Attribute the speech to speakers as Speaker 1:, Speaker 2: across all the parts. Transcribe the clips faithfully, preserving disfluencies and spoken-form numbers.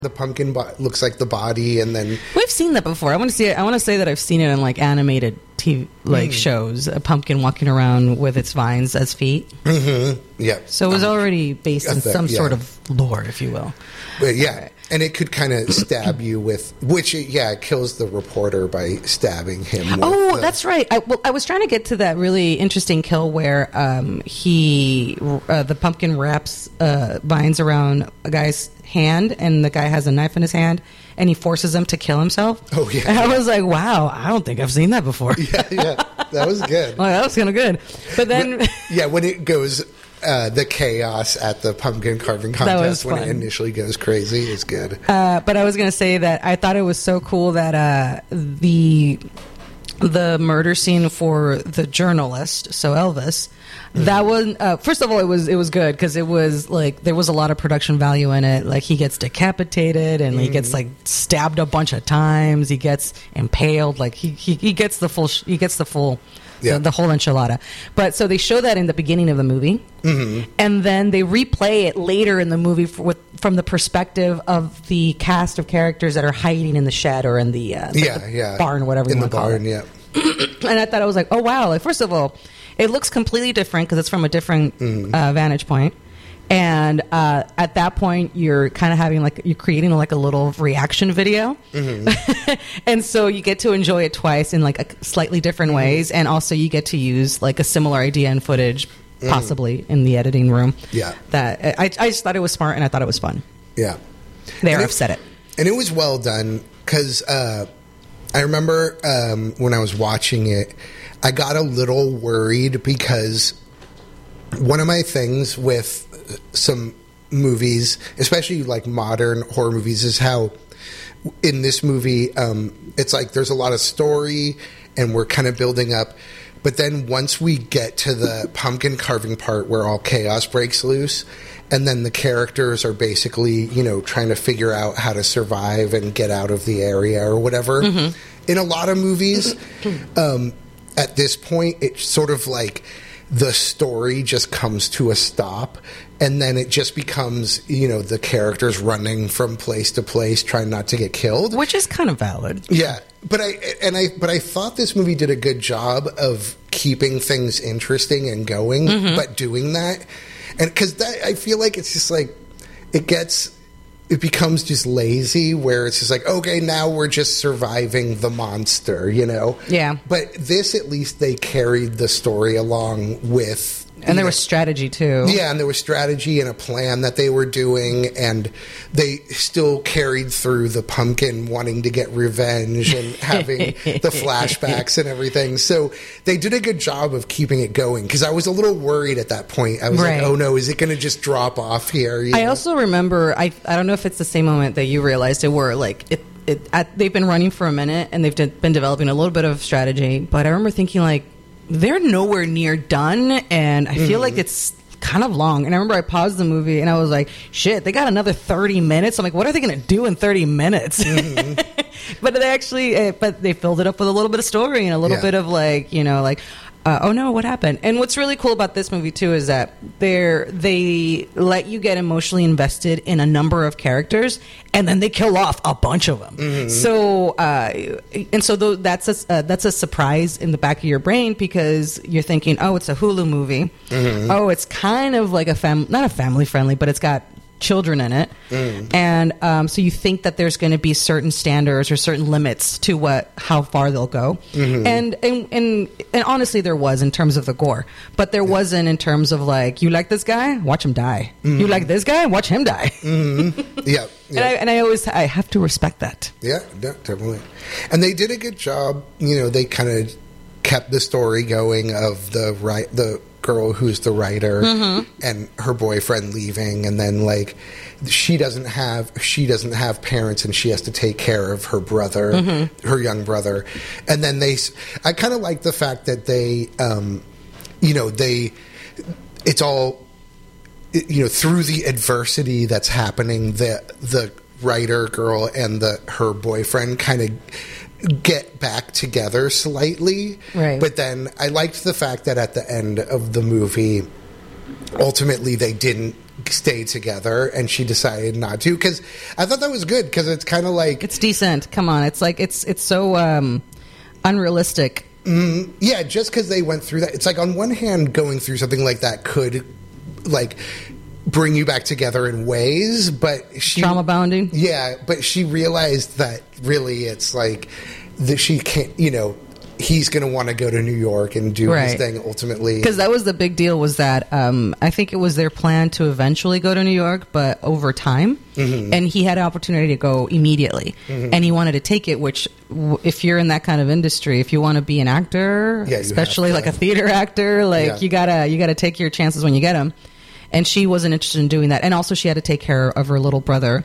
Speaker 1: The pumpkin bo- looks like the body, and then
Speaker 2: we've seen that before. I want to see it. I want to say that I've seen it in like animated T V like mm. shows. A pumpkin walking around with its vines as feet.
Speaker 1: Mm-hmm. Yeah.
Speaker 2: So it was um, already based in
Speaker 1: that,
Speaker 2: some
Speaker 1: yeah.
Speaker 2: sort of lore, if you will.
Speaker 1: But yeah, right. And it could kind of stab you with, which it, yeah, it kills the reporter by stabbing him. With
Speaker 2: oh,
Speaker 1: the,
Speaker 2: that's right. I, well, I was trying to get to that really interesting kill where um, he, uh, the pumpkin wraps uh, vines around a guy's hand, and the guy has a knife in his hand, and he forces him to kill himself.
Speaker 1: Oh yeah.
Speaker 2: And I was like, wow, I don't think I've seen that before.
Speaker 1: Yeah, yeah, that was good.
Speaker 2: Well, that was kind of good. But then,
Speaker 1: when, yeah, when it goes. Uh, the chaos at the pumpkin carving contest when it initially goes crazy is good.
Speaker 2: Uh, but I was going to say that I thought it was so cool that uh, the the murder scene for the journalist, so Elvis, mm-hmm. that was uh, first of all it was it was good because it was like there was a lot of production value in it. Like he gets decapitated and mm-hmm. he gets like stabbed a bunch of times. He gets impaled. Like he he, he gets the full sh- he gets the full. Yeah. The, the whole enchilada. But so they show that in the beginning of the movie, mm-hmm. and then they replay it later in the movie for, with, from the perspective of the cast of characters that are hiding in the shed or in the, uh,
Speaker 1: yeah,
Speaker 2: the
Speaker 1: yeah.
Speaker 2: barn, whatever you
Speaker 1: in
Speaker 2: want
Speaker 1: the
Speaker 2: to call
Speaker 1: barn,
Speaker 2: it.
Speaker 1: Yeah.
Speaker 2: And I thought I was like, oh wow! Like first of all, it looks completely different because it's from a different mm-hmm. uh, vantage point. And uh, at that point, you're kind of having like you're creating like a little reaction video, mm-hmm. and so you get to enjoy it twice in like a slightly different mm-hmm. ways, and also you get to use like a similar idea and footage, mm-hmm. possibly in the editing room.
Speaker 1: Yeah,
Speaker 2: that I, I just thought it was smart, and I thought it was fun.
Speaker 1: Yeah,
Speaker 2: there
Speaker 1: and
Speaker 2: I've
Speaker 1: it,
Speaker 2: said it,
Speaker 1: and it was well done because uh, I remember um, when I was watching it, I got a little worried because one of my things with some movies, especially like modern horror movies, is how in this movie um, it's like there's a lot of story and we're kind of building up, but then once we get to the pumpkin carving part where all chaos breaks loose and then the characters are basically, you know, trying to figure out how to survive and get out of the area or whatever, mm-hmm. in a lot of movies um, at this point it's sort of like the story just comes to a stop, and then it just becomes, you know, the characters running from place to place trying not to get killed,
Speaker 2: which is kind of valid.
Speaker 1: Yeah, but I and I but I thought this movie did a good job of keeping things interesting and going, mm-hmm. but doing that, and because that I feel like it's just like it gets. It becomes just lazy where it's just like, okay, now we're just surviving the monster, you know?
Speaker 2: Yeah.
Speaker 1: But this, at least they carried the story along with...
Speaker 2: And there know, was strategy, too.
Speaker 1: Yeah, and there was strategy and a plan that they were doing, and they still carried through the pumpkin wanting to get revenge and having the flashbacks and everything. So they did a good job of keeping it going, because I was a little worried at that point. I was
Speaker 2: right.
Speaker 1: like, oh no, is it going to just drop off here? You
Speaker 2: I
Speaker 1: know?
Speaker 2: also remember, I I don't know if it's the same moment that you realized it, where like it, it at, they've been running for a minute, and they've de- been developing a little bit of strategy, but I remember thinking like, they're nowhere near done, and I feel mm. like it's kind of long. And I remember I paused the movie, and I was like, shit, they got another thirty minutes. I'm like, what are they going to do in thirty minutes? Mm-hmm. But they actually, uh, but they filled it up with a little bit of story and a little yeah. bit of like, you know, like, uh, oh no, what happened? And what's really cool about this movie too is that they're they let you get emotionally invested in a number of characters, and then they kill off a bunch of them. Mm-hmm. So uh, and so th- that's a uh, that's a surprise in the back of your brain, because you're thinking, oh, it's a Hulu movie. Mm-hmm. Oh, it's kind of like a fam not a family friendly, but it's got children in it, mm. and um, so you think that there's going to be certain standards or certain limits to what how far they'll go, mm-hmm. and, and and and honestly there was in terms of the gore, but there yeah. wasn't in terms of like, you like this guy, watch him die, mm-hmm. you like this guy, watch him die.
Speaker 1: Mm-hmm. yeah, yeah.
Speaker 2: And, I, and I always I have to respect that.
Speaker 1: Yeah, yeah, definitely. And they did a good job. You know, they kind of kept the story going of the right the girl who's the writer, mm-hmm. and her boyfriend leaving, and then like she doesn't have she doesn't have parents, and she has to take care of her brother, mm-hmm. her young brother. And then they I kind of like the fact that they um you know they it's all you know through the adversity that's happening, the the writer girl and the her boyfriend kind of get back together slightly,
Speaker 2: right.
Speaker 1: But then I liked the fact that at the end of the movie, ultimately they didn't stay together, and she decided not to. Because I thought that was good, because it's kind of like...
Speaker 2: It's decent. Come on. It's like, it's it's so um, unrealistic.
Speaker 1: Mm, yeah, just because they went through that. It's like, on one hand, going through something like that could, like, bring you back together in ways, but she...
Speaker 2: Trauma bonding?
Speaker 1: Yeah, but she realized that really it's like, that she can't, you know... he's going to want to go to New York and do
Speaker 2: right.
Speaker 1: his thing ultimately.
Speaker 2: Because that was the big deal, was that um, I think it was their plan to eventually go to New York, but over time. Mm-hmm. And he had an opportunity to go immediately. Mm-hmm. And he wanted to take it, which w- if you're in that kind of industry, if you want to be an actor, yeah, especially like a theater actor, like yeah. you gotta you gotta take your chances when you get them. And she wasn't interested in doing that. And also she had to take care of her little brother.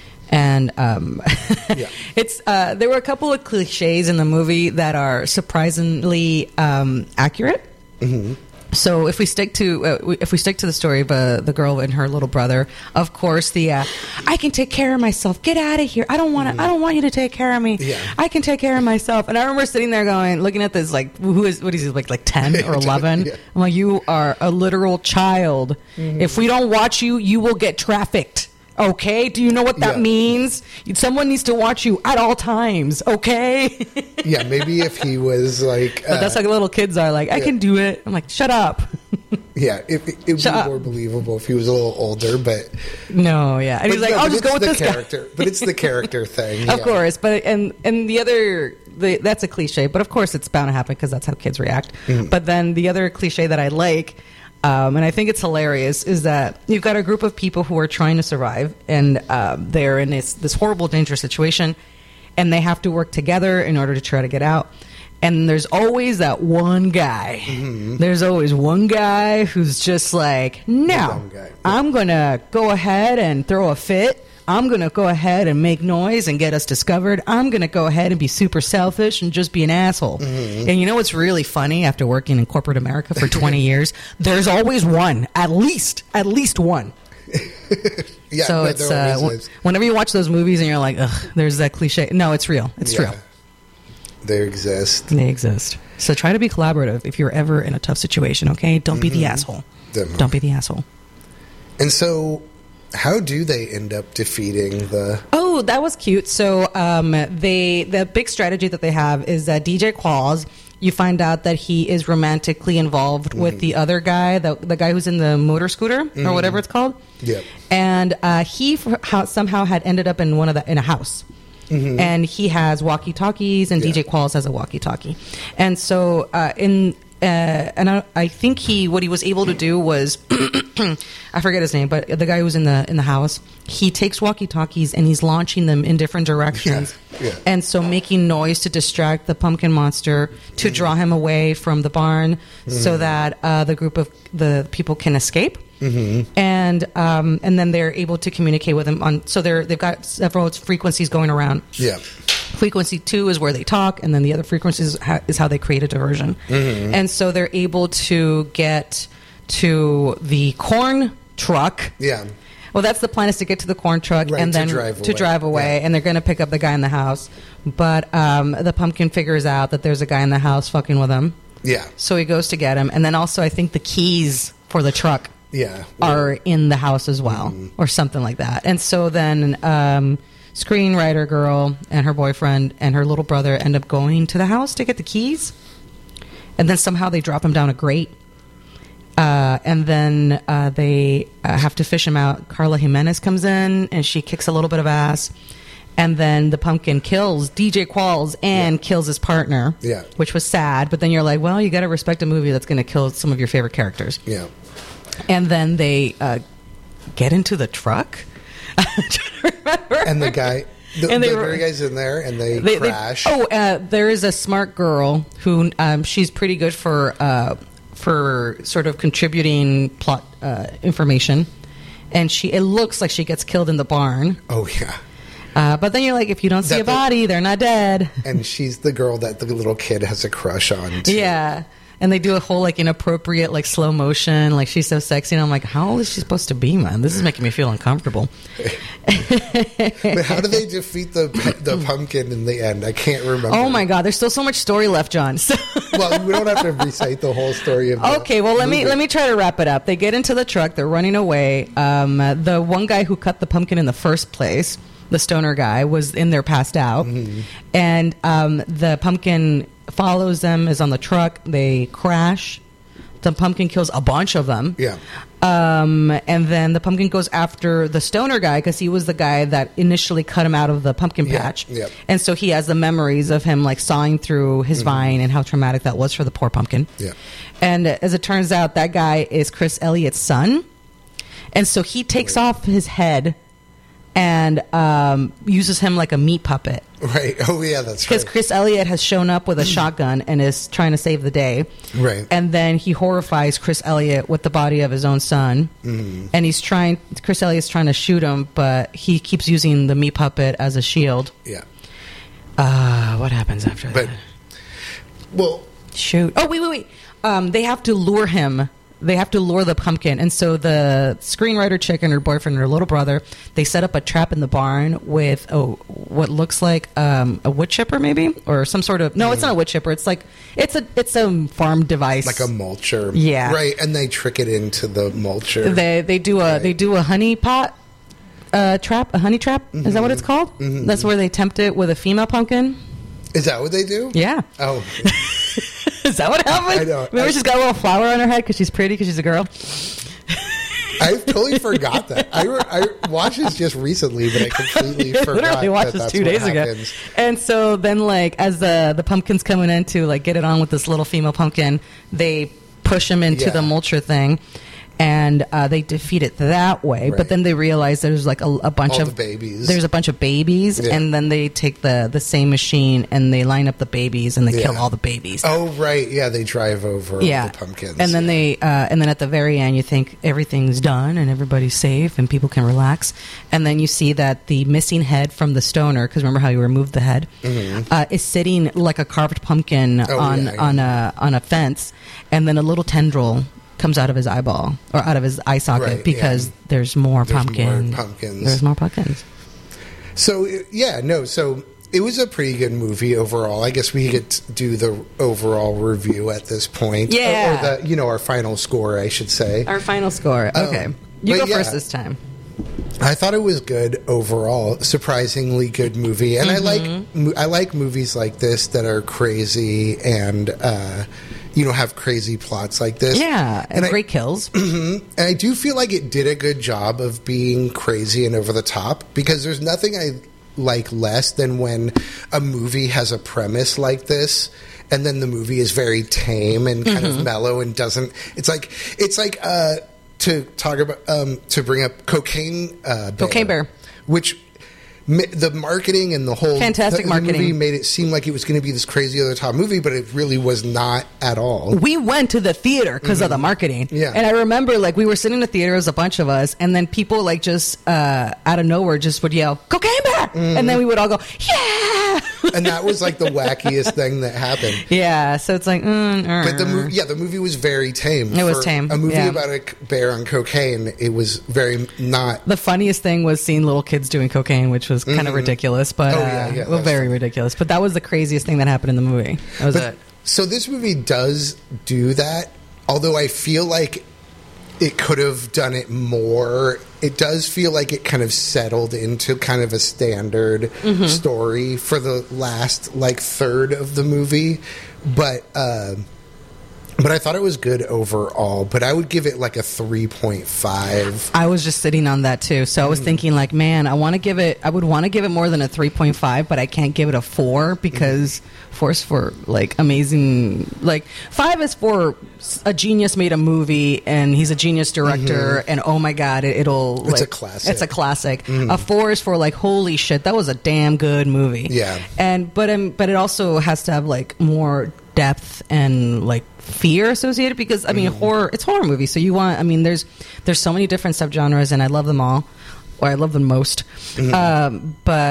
Speaker 2: And um, yeah. it's uh, there were a couple of cliches in the movie that are surprisingly um, accurate. Mm-hmm. So if we stick to uh, if we stick to the story of uh, the girl and her little brother, of course the uh, I can take care of myself. Get out of here! I don't want to. Mm-hmm. I don't want you to take care of me. Yeah. I can take care of myself. And I remember sitting there going, looking at this like, who is what is he like like ten or eleven? Yeah. I'm like, you are a literal child. Mm-hmm. If we don't watch you, you will get trafficked. Okay, do you know what that yeah. means? Someone needs to watch you at all times, okay?
Speaker 1: Yeah, maybe if he was like...
Speaker 2: Uh, but that's like little kids are like, I yeah. can do it. I'm like, shut up.
Speaker 1: Yeah, it, it, it would be up. more believable if he was a little older, but...
Speaker 2: No, yeah. And he's like, no, I'll just go with this
Speaker 1: character.
Speaker 2: guy.
Speaker 1: But it's the character thing.
Speaker 2: Of
Speaker 1: yeah.
Speaker 2: course, but and, and the other... The, that's a cliche, but of course it's bound to happen because that's how kids react. Mm. But then the other cliche that I like... Um, and I think it's hilarious, is that you've got a group of people who are trying to survive, and uh, they're in this, this horrible, dangerous situation, and they have to work together in order to try to get out. And there's always that one guy. Mm-hmm. There's always one guy who's just like, no, yeah. I'm going to go ahead and throw a fit. I'm going to go ahead and make noise and get us discovered. I'm going to go ahead and be super selfish and just be an asshole. Mm-hmm. And you know what's really funny after working in corporate America for twenty years? There's always one, at least, at least one.
Speaker 1: Yeah,
Speaker 2: so it's uh, w- whenever you watch those movies and you're like, ugh, there's that cliche. No, it's real. It's yeah. true.
Speaker 1: They exist.
Speaker 2: They exist. So try to be collaborative if you're ever in a tough situation, okay? Don't mm-hmm. be the asshole. Definitely. Don't be the asshole.
Speaker 1: And so... how do they end up defeating the...
Speaker 2: Oh, that was cute. So um, they the big strategy that they have is that D J Qualls, you find out that he is romantically involved mm-hmm. with the other guy, the, the guy who's in the motor scooter mm-hmm. or whatever it's called.
Speaker 1: Yeah.
Speaker 2: And uh, he how, somehow had ended up in one of the in a house. Mm-hmm. And he has walkie-talkies, and yeah. D J Qualls has a walkie-talkie. And so uh, in... Uh, and I, I think he, what he was able to do was, I forget his name, but the guy who was in the in the house, he takes walkie-talkies and he's launching them in different directions, yeah, yeah. and so making noise to distract the pumpkin monster, to mm-hmm. draw him away from the barn, mm-hmm. so that uh, the group of the people can escape. Mm-hmm. And um, and then they're able to communicate with him on. So they're they've got several frequencies going around.
Speaker 1: Yeah.
Speaker 2: Frequency two is where they talk, and then the other frequencies is how they create a diversion. Mm-hmm. And so they're able to get to the corn truck.
Speaker 1: Yeah.
Speaker 2: Well, that's the plan, is to get to the corn truck
Speaker 1: right,
Speaker 2: and then
Speaker 1: to drive
Speaker 2: to
Speaker 1: away,
Speaker 2: drive away
Speaker 1: yeah.
Speaker 2: and they're going to pick up the guy in the house. But um, the pumpkin figures out that there's a guy in the house fucking with him.
Speaker 1: Yeah.
Speaker 2: So he goes to get him, and then also I think the keys for the truck.
Speaker 1: Yeah.
Speaker 2: are in the house as well, mm-hmm. or something like that. And so then um, screenwriter girl and her boyfriend and her little brother end up going to the house to get the keys, and then somehow they drop him down a grate, uh, and then uh, they uh, have to fish him out. Carla Jimenez comes in and she kicks a little bit of ass, and then the pumpkin kills D J Qualls and yeah. kills his partner,
Speaker 1: yeah.
Speaker 2: which was sad. But then you're like, well, you got to respect a movie that's going to kill some of your favorite characters.
Speaker 1: Yeah.
Speaker 2: And then they uh, get into the truck.
Speaker 1: And the guy, the,
Speaker 2: and they
Speaker 1: the
Speaker 2: were,
Speaker 1: very guy's in there, and they,
Speaker 2: they
Speaker 1: crash.
Speaker 2: They, oh, uh, there is a smart girl who um, she's pretty good for uh, for sort of contributing plot uh, information, and she it looks like she gets killed in the barn.
Speaker 1: Oh yeah.
Speaker 2: Uh, but then you're like, if you don't see that a body, the, they're not dead.
Speaker 1: And she's the girl that the little kid has a crush on, too.
Speaker 2: Yeah. And they do a whole like inappropriate like slow motion, like she's so sexy, and I'm like, how old is she supposed to be, man? This is making me feel uncomfortable.
Speaker 1: But how do they defeat the the pumpkin in the end? I can't remember.
Speaker 2: Oh my god, there's still so much story left, John. So
Speaker 1: well, we don't have to recite the whole story of the
Speaker 2: okay, well let
Speaker 1: movie.
Speaker 2: me let me try to wrap it up. They get into the truck, they're running away. Um, the one guy who cut the pumpkin in the first place, the stoner guy, was in there passed out, mm-hmm. and um, the pumpkin follows them, is on the truck. They crash. The pumpkin kills a bunch of them.
Speaker 1: Yeah.
Speaker 2: Um, and then the pumpkin goes after the stoner guy because he was the guy that initially cut him out of the pumpkin patch.
Speaker 1: Yeah. Yep.
Speaker 2: And so he has the memories of him like sawing through his mm-hmm. vine and how traumatic that was for the poor pumpkin.
Speaker 1: Yeah.
Speaker 2: And as it turns out, that guy is Chris Elliott's son. And so he takes
Speaker 1: right.
Speaker 2: off his head and um, uses him like a meat puppet.
Speaker 1: Right. Oh, yeah, that's right.
Speaker 2: Because Chris Elliott has shown up with a shotgun and is trying to save the day.
Speaker 1: Right.
Speaker 2: And then he horrifies Chris Elliott with the body of his own son. Mm-hmm. And he's trying, Chris Elliott's trying to shoot him, but he keeps using the meat puppet as a shield.
Speaker 1: Yeah.
Speaker 2: Uh, what happens after
Speaker 1: but,
Speaker 2: that?
Speaker 1: Well.
Speaker 2: Shoot. Oh, wait, wait, wait. Um, they have to lure him. They have to lure the pumpkin. And so the screenwriter chick and her boyfriend and her little brother, they set up a trap in the barn with oh, what looks like um, a wood chipper maybe? Or some sort of... No, mm. it's not a wood chipper. It's like... It's a it's a farm device.
Speaker 1: Like a mulcher.
Speaker 2: Yeah.
Speaker 1: Right, and they trick it into the mulcher.
Speaker 2: They they do a
Speaker 1: right.
Speaker 2: they do a honey pot uh, trap, a honey trap. Mm-hmm. Is that what it's called? Mm-hmm. That's where they tempt it with a female pumpkin.
Speaker 1: Is that what they do?
Speaker 2: Yeah.
Speaker 1: Oh.
Speaker 2: Is that what happened?
Speaker 1: I know.
Speaker 2: Remember
Speaker 1: I,
Speaker 2: she's got a little flower on her head because she's pretty because she's a girl?
Speaker 1: I totally forgot that. I, I watched this just recently, but I completely forgot.
Speaker 2: Literally watched
Speaker 1: that
Speaker 2: this
Speaker 1: that's
Speaker 2: two days
Speaker 1: happens.
Speaker 2: ago. And so then, like, as the the pumpkin's coming in to like get it on with this little female pumpkin, they push him into
Speaker 1: yeah.
Speaker 2: the mulcher thing. And uh, they defeat it that way,
Speaker 1: right.
Speaker 2: but then they realize there's like a, a bunch
Speaker 1: All
Speaker 2: of
Speaker 1: the babies.
Speaker 2: There's a bunch of babies,
Speaker 1: yeah.
Speaker 2: and then they take the, the same machine and they line up the babies and they
Speaker 1: yeah.
Speaker 2: kill all the babies.
Speaker 1: Oh right, yeah, they drive over
Speaker 2: yeah.
Speaker 1: the pumpkins,
Speaker 2: and then
Speaker 1: yeah.
Speaker 2: they uh, and then at the very end you think everything's done and everybody's safe and people can relax, and then you see that the missing head from the stoner, because remember how you removed the head, mm-hmm. uh, is sitting like a carved pumpkin oh,
Speaker 1: yeah,
Speaker 2: on
Speaker 1: yeah.
Speaker 2: on a on a fence, and then a little tendril comes out of his eyeball or out of his eye socket
Speaker 1: right,
Speaker 2: because
Speaker 1: yeah.
Speaker 2: there's more
Speaker 1: there's
Speaker 2: pumpkin.
Speaker 1: More pumpkins.
Speaker 2: There's more pumpkins.
Speaker 1: So yeah, no. So it was a pretty good movie overall. I guess we could do the overall review at this point.
Speaker 2: Yeah,
Speaker 1: or the, you know, our final score, I should say.
Speaker 2: Our final score. Okay, um, you go yeah, first this time.
Speaker 1: I thought it was good overall. Surprisingly good movie, and mm-hmm. I like I like movies like this that are crazy and. Uh, You know, have crazy plots like this.
Speaker 2: Yeah, and, and great
Speaker 1: I,
Speaker 2: kills.
Speaker 1: Mm-hmm, and I do feel like it did a good job of being crazy and over the top, because there's nothing I like less than when a movie has a premise like this, and then the movie is very tame and kind mm-hmm. of mellow and doesn't. It's like it's like uh, to talk about um, to bring up Cocaine uh, Bear,
Speaker 2: Cocaine Bear,
Speaker 1: which. The marketing and the whole
Speaker 2: fantastic
Speaker 1: the,
Speaker 2: marketing
Speaker 1: the movie made it seem like it was going to be this crazy over the top movie, but it really was not at all.
Speaker 2: We went to the theater because mm-hmm. of the marketing,
Speaker 1: yeah.
Speaker 2: And I remember like we were sitting in the theater as a bunch of us, and then people like just uh, out of nowhere just would yell "Cocaine Bear," mm-hmm. and then we would all go "Yeah!"
Speaker 1: And that was like the wackiest thing that happened.
Speaker 2: Yeah, so it's like, mm, uh,
Speaker 1: but the movie, yeah, the movie was very tame.
Speaker 2: It was tame.
Speaker 1: A movie
Speaker 2: yeah.
Speaker 1: about a bear on cocaine. It was very not.
Speaker 2: The funniest thing was seeing little kids doing cocaine, which was kind mm-hmm. of ridiculous. But
Speaker 1: oh, yeah, yeah,
Speaker 2: uh, well, very
Speaker 1: funny.
Speaker 2: ridiculous. But that was the craziest thing that happened in the movie. That was
Speaker 1: but,
Speaker 2: it.
Speaker 1: So this movie does do that, although I feel like it could have done it more. It does feel like it kind of settled into kind of a standard mm-hmm. story for the last like third of the movie, but. Uh, But I thought it was good overall, but I would give it like a three point five.
Speaker 2: I was just sitting on that too. So I was mm. thinking like, man, I want to give it, I would want to give it more than a three point five, but I can't give it a four because mm. four is for like amazing, like five is for a genius made a movie and he's a genius director mm-hmm. and oh my God, it, it'll
Speaker 1: It's
Speaker 2: like,
Speaker 1: a classic.
Speaker 2: It's a classic.
Speaker 1: Mm.
Speaker 2: A four is for like, holy shit, that was a damn good movie.
Speaker 1: Yeah.
Speaker 2: And, but, um, but it also has to have like more depth and like fear associated because I mean mm. horror it's horror movie, so you want I mean there's there's so many different subgenres and I love them all, or I love them most mm. um, but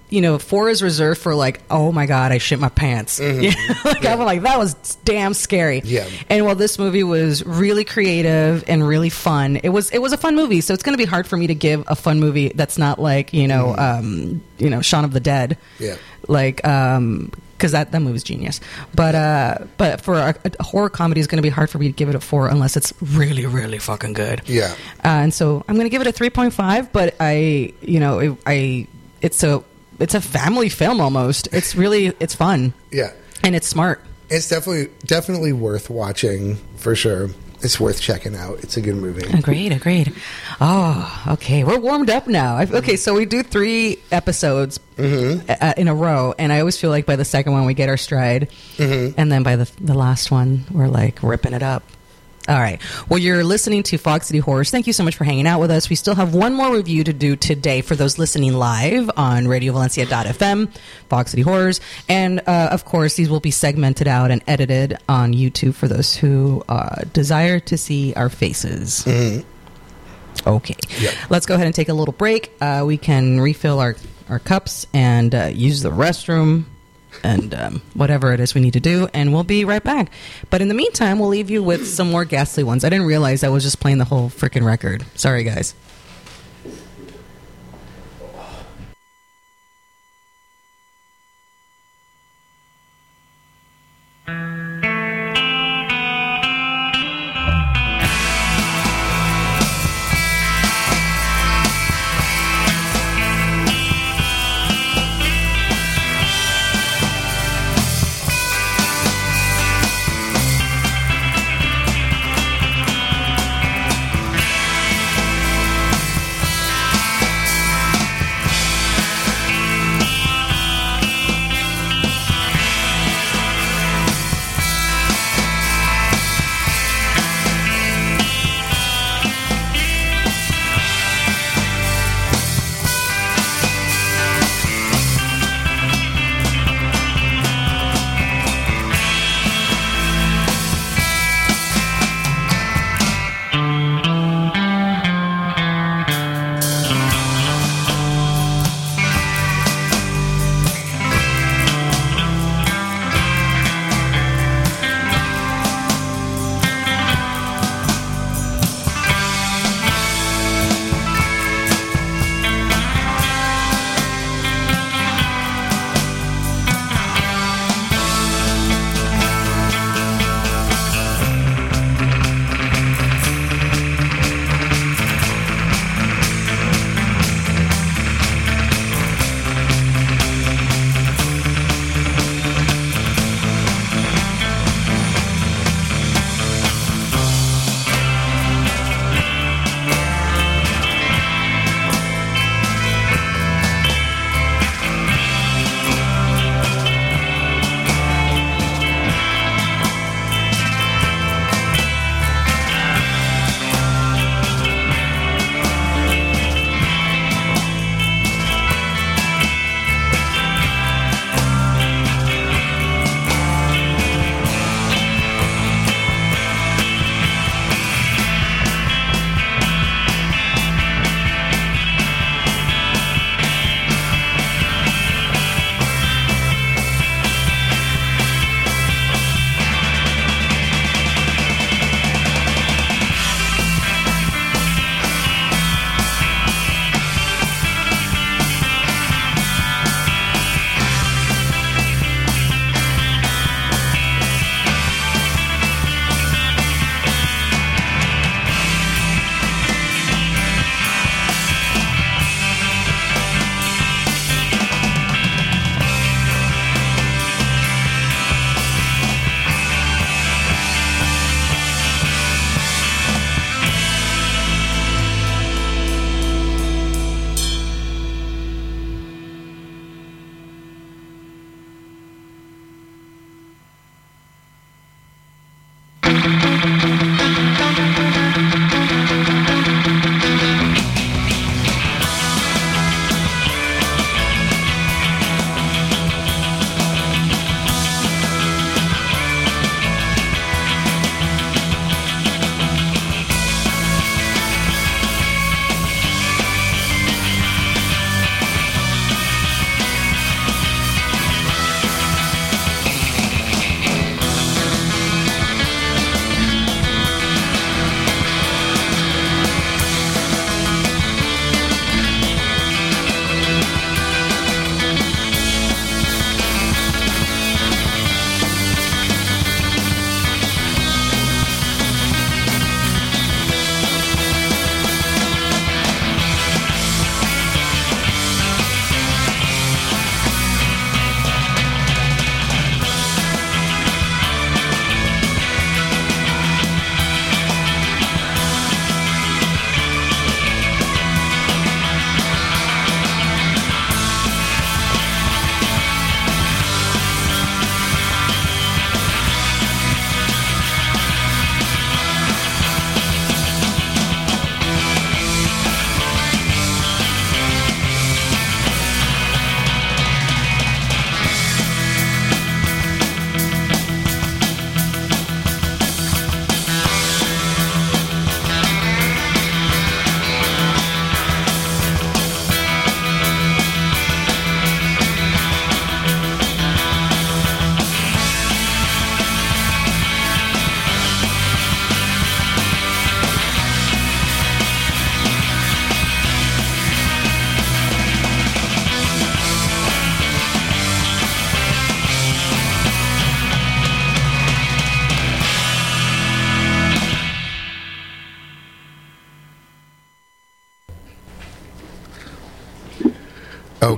Speaker 2: you know, four is reserved for like, oh my god, I shit my pants. Mm-hmm. You know? like yeah. I'm like, that was damn scary.
Speaker 1: Yeah.
Speaker 2: And while this movie was really creative and really fun, it was it was a fun movie. So it's going to be hard for me to give a fun movie that's not like, you know, mm-hmm. um, you know, Shaun of the Dead.
Speaker 1: Yeah.
Speaker 2: Like, um, because that, that movie's genius. But uh, but for a, a horror comedy, it's going to be hard for me to give it a four unless it's really, really fucking good.
Speaker 1: Yeah.
Speaker 2: Uh, and so I'm going to give it a three point five. But I, you know, it, I it's a it's a family film almost. It's really it's fun.
Speaker 1: Yeah.
Speaker 2: And it's smart.
Speaker 1: It's definitely definitely worth watching for sure. It's worth checking out. It's a good movie.
Speaker 2: Agreed, agreed. Oh, okay. We're warmed up now. I, okay, so we do three episodes mm-hmm. uh, in a row, and I always feel like by the second one we get our stride, mm-hmm. and then by the the last one we're like ripping it up. All right. Well, you're listening to Fog City Horrors. Thank you so much for hanging out with us. We still have one more review to do today for those listening live on radio valencia dot f m, Fog City Horrors. And, uh, of course, these will be segmented out and edited on YouTube for those who uh, desire to see our faces. Mm-hmm. Okay. Yep. Let's go ahead and take a little break. Uh, we can refill our, our cups and uh, use the restroom. And um, whatever it is we need to do, and we'll be right back. But in the meantime, we'll leave you with some more ghastly ones. I didn't realize I was just playing the whole freaking record. Sorry, guys.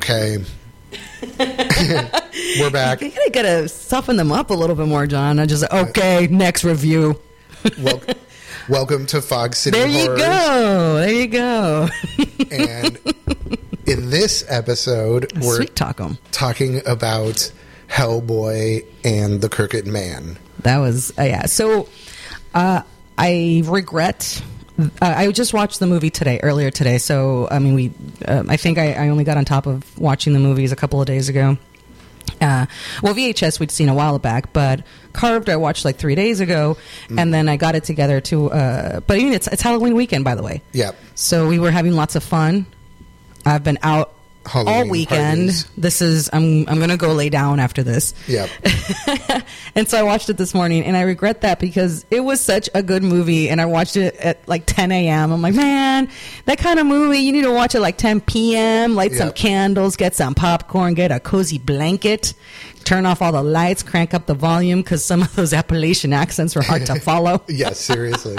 Speaker 1: Okay. We're back.
Speaker 2: You gotta, gotta soften them up a little bit more, John. I just okay. Next review.
Speaker 1: Wel- welcome to Fog City
Speaker 2: There you
Speaker 1: Horrors.
Speaker 2: go. There you go.
Speaker 1: And in this episode, we're
Speaker 2: Sweet talk 'em.
Speaker 1: talking about Hellboy and the Crooked Man.
Speaker 2: That was uh, yeah. So uh, I regret. Uh, I just watched the movie today, earlier today. So I mean, we. Uh, I think I, I only got on top of watching the movies a couple of days ago. Uh, well, V H S we'd seen a while back, but Carved I watched like three days ago, mm. and then I got it together to. Uh, but I mean, it's it's Halloween weekend, by the way.
Speaker 1: Yep.
Speaker 2: So we were having lots of fun. I've been out
Speaker 1: Halloween
Speaker 2: all weekend.
Speaker 1: Parties.
Speaker 2: This is I'm I'm gonna go lay down after this.
Speaker 1: Yep.
Speaker 2: And so I watched it this morning, and I regret that because it was such a good movie, and I watched it at like ten a.m. I'm like, man, that kind of movie, you need to watch it like ten p.m., light
Speaker 1: Yep.
Speaker 2: some candles, get some popcorn, get a cozy blanket, turn off all the lights, crank up the volume, because some of those Appalachian accents were hard to follow.
Speaker 1: Yes, seriously.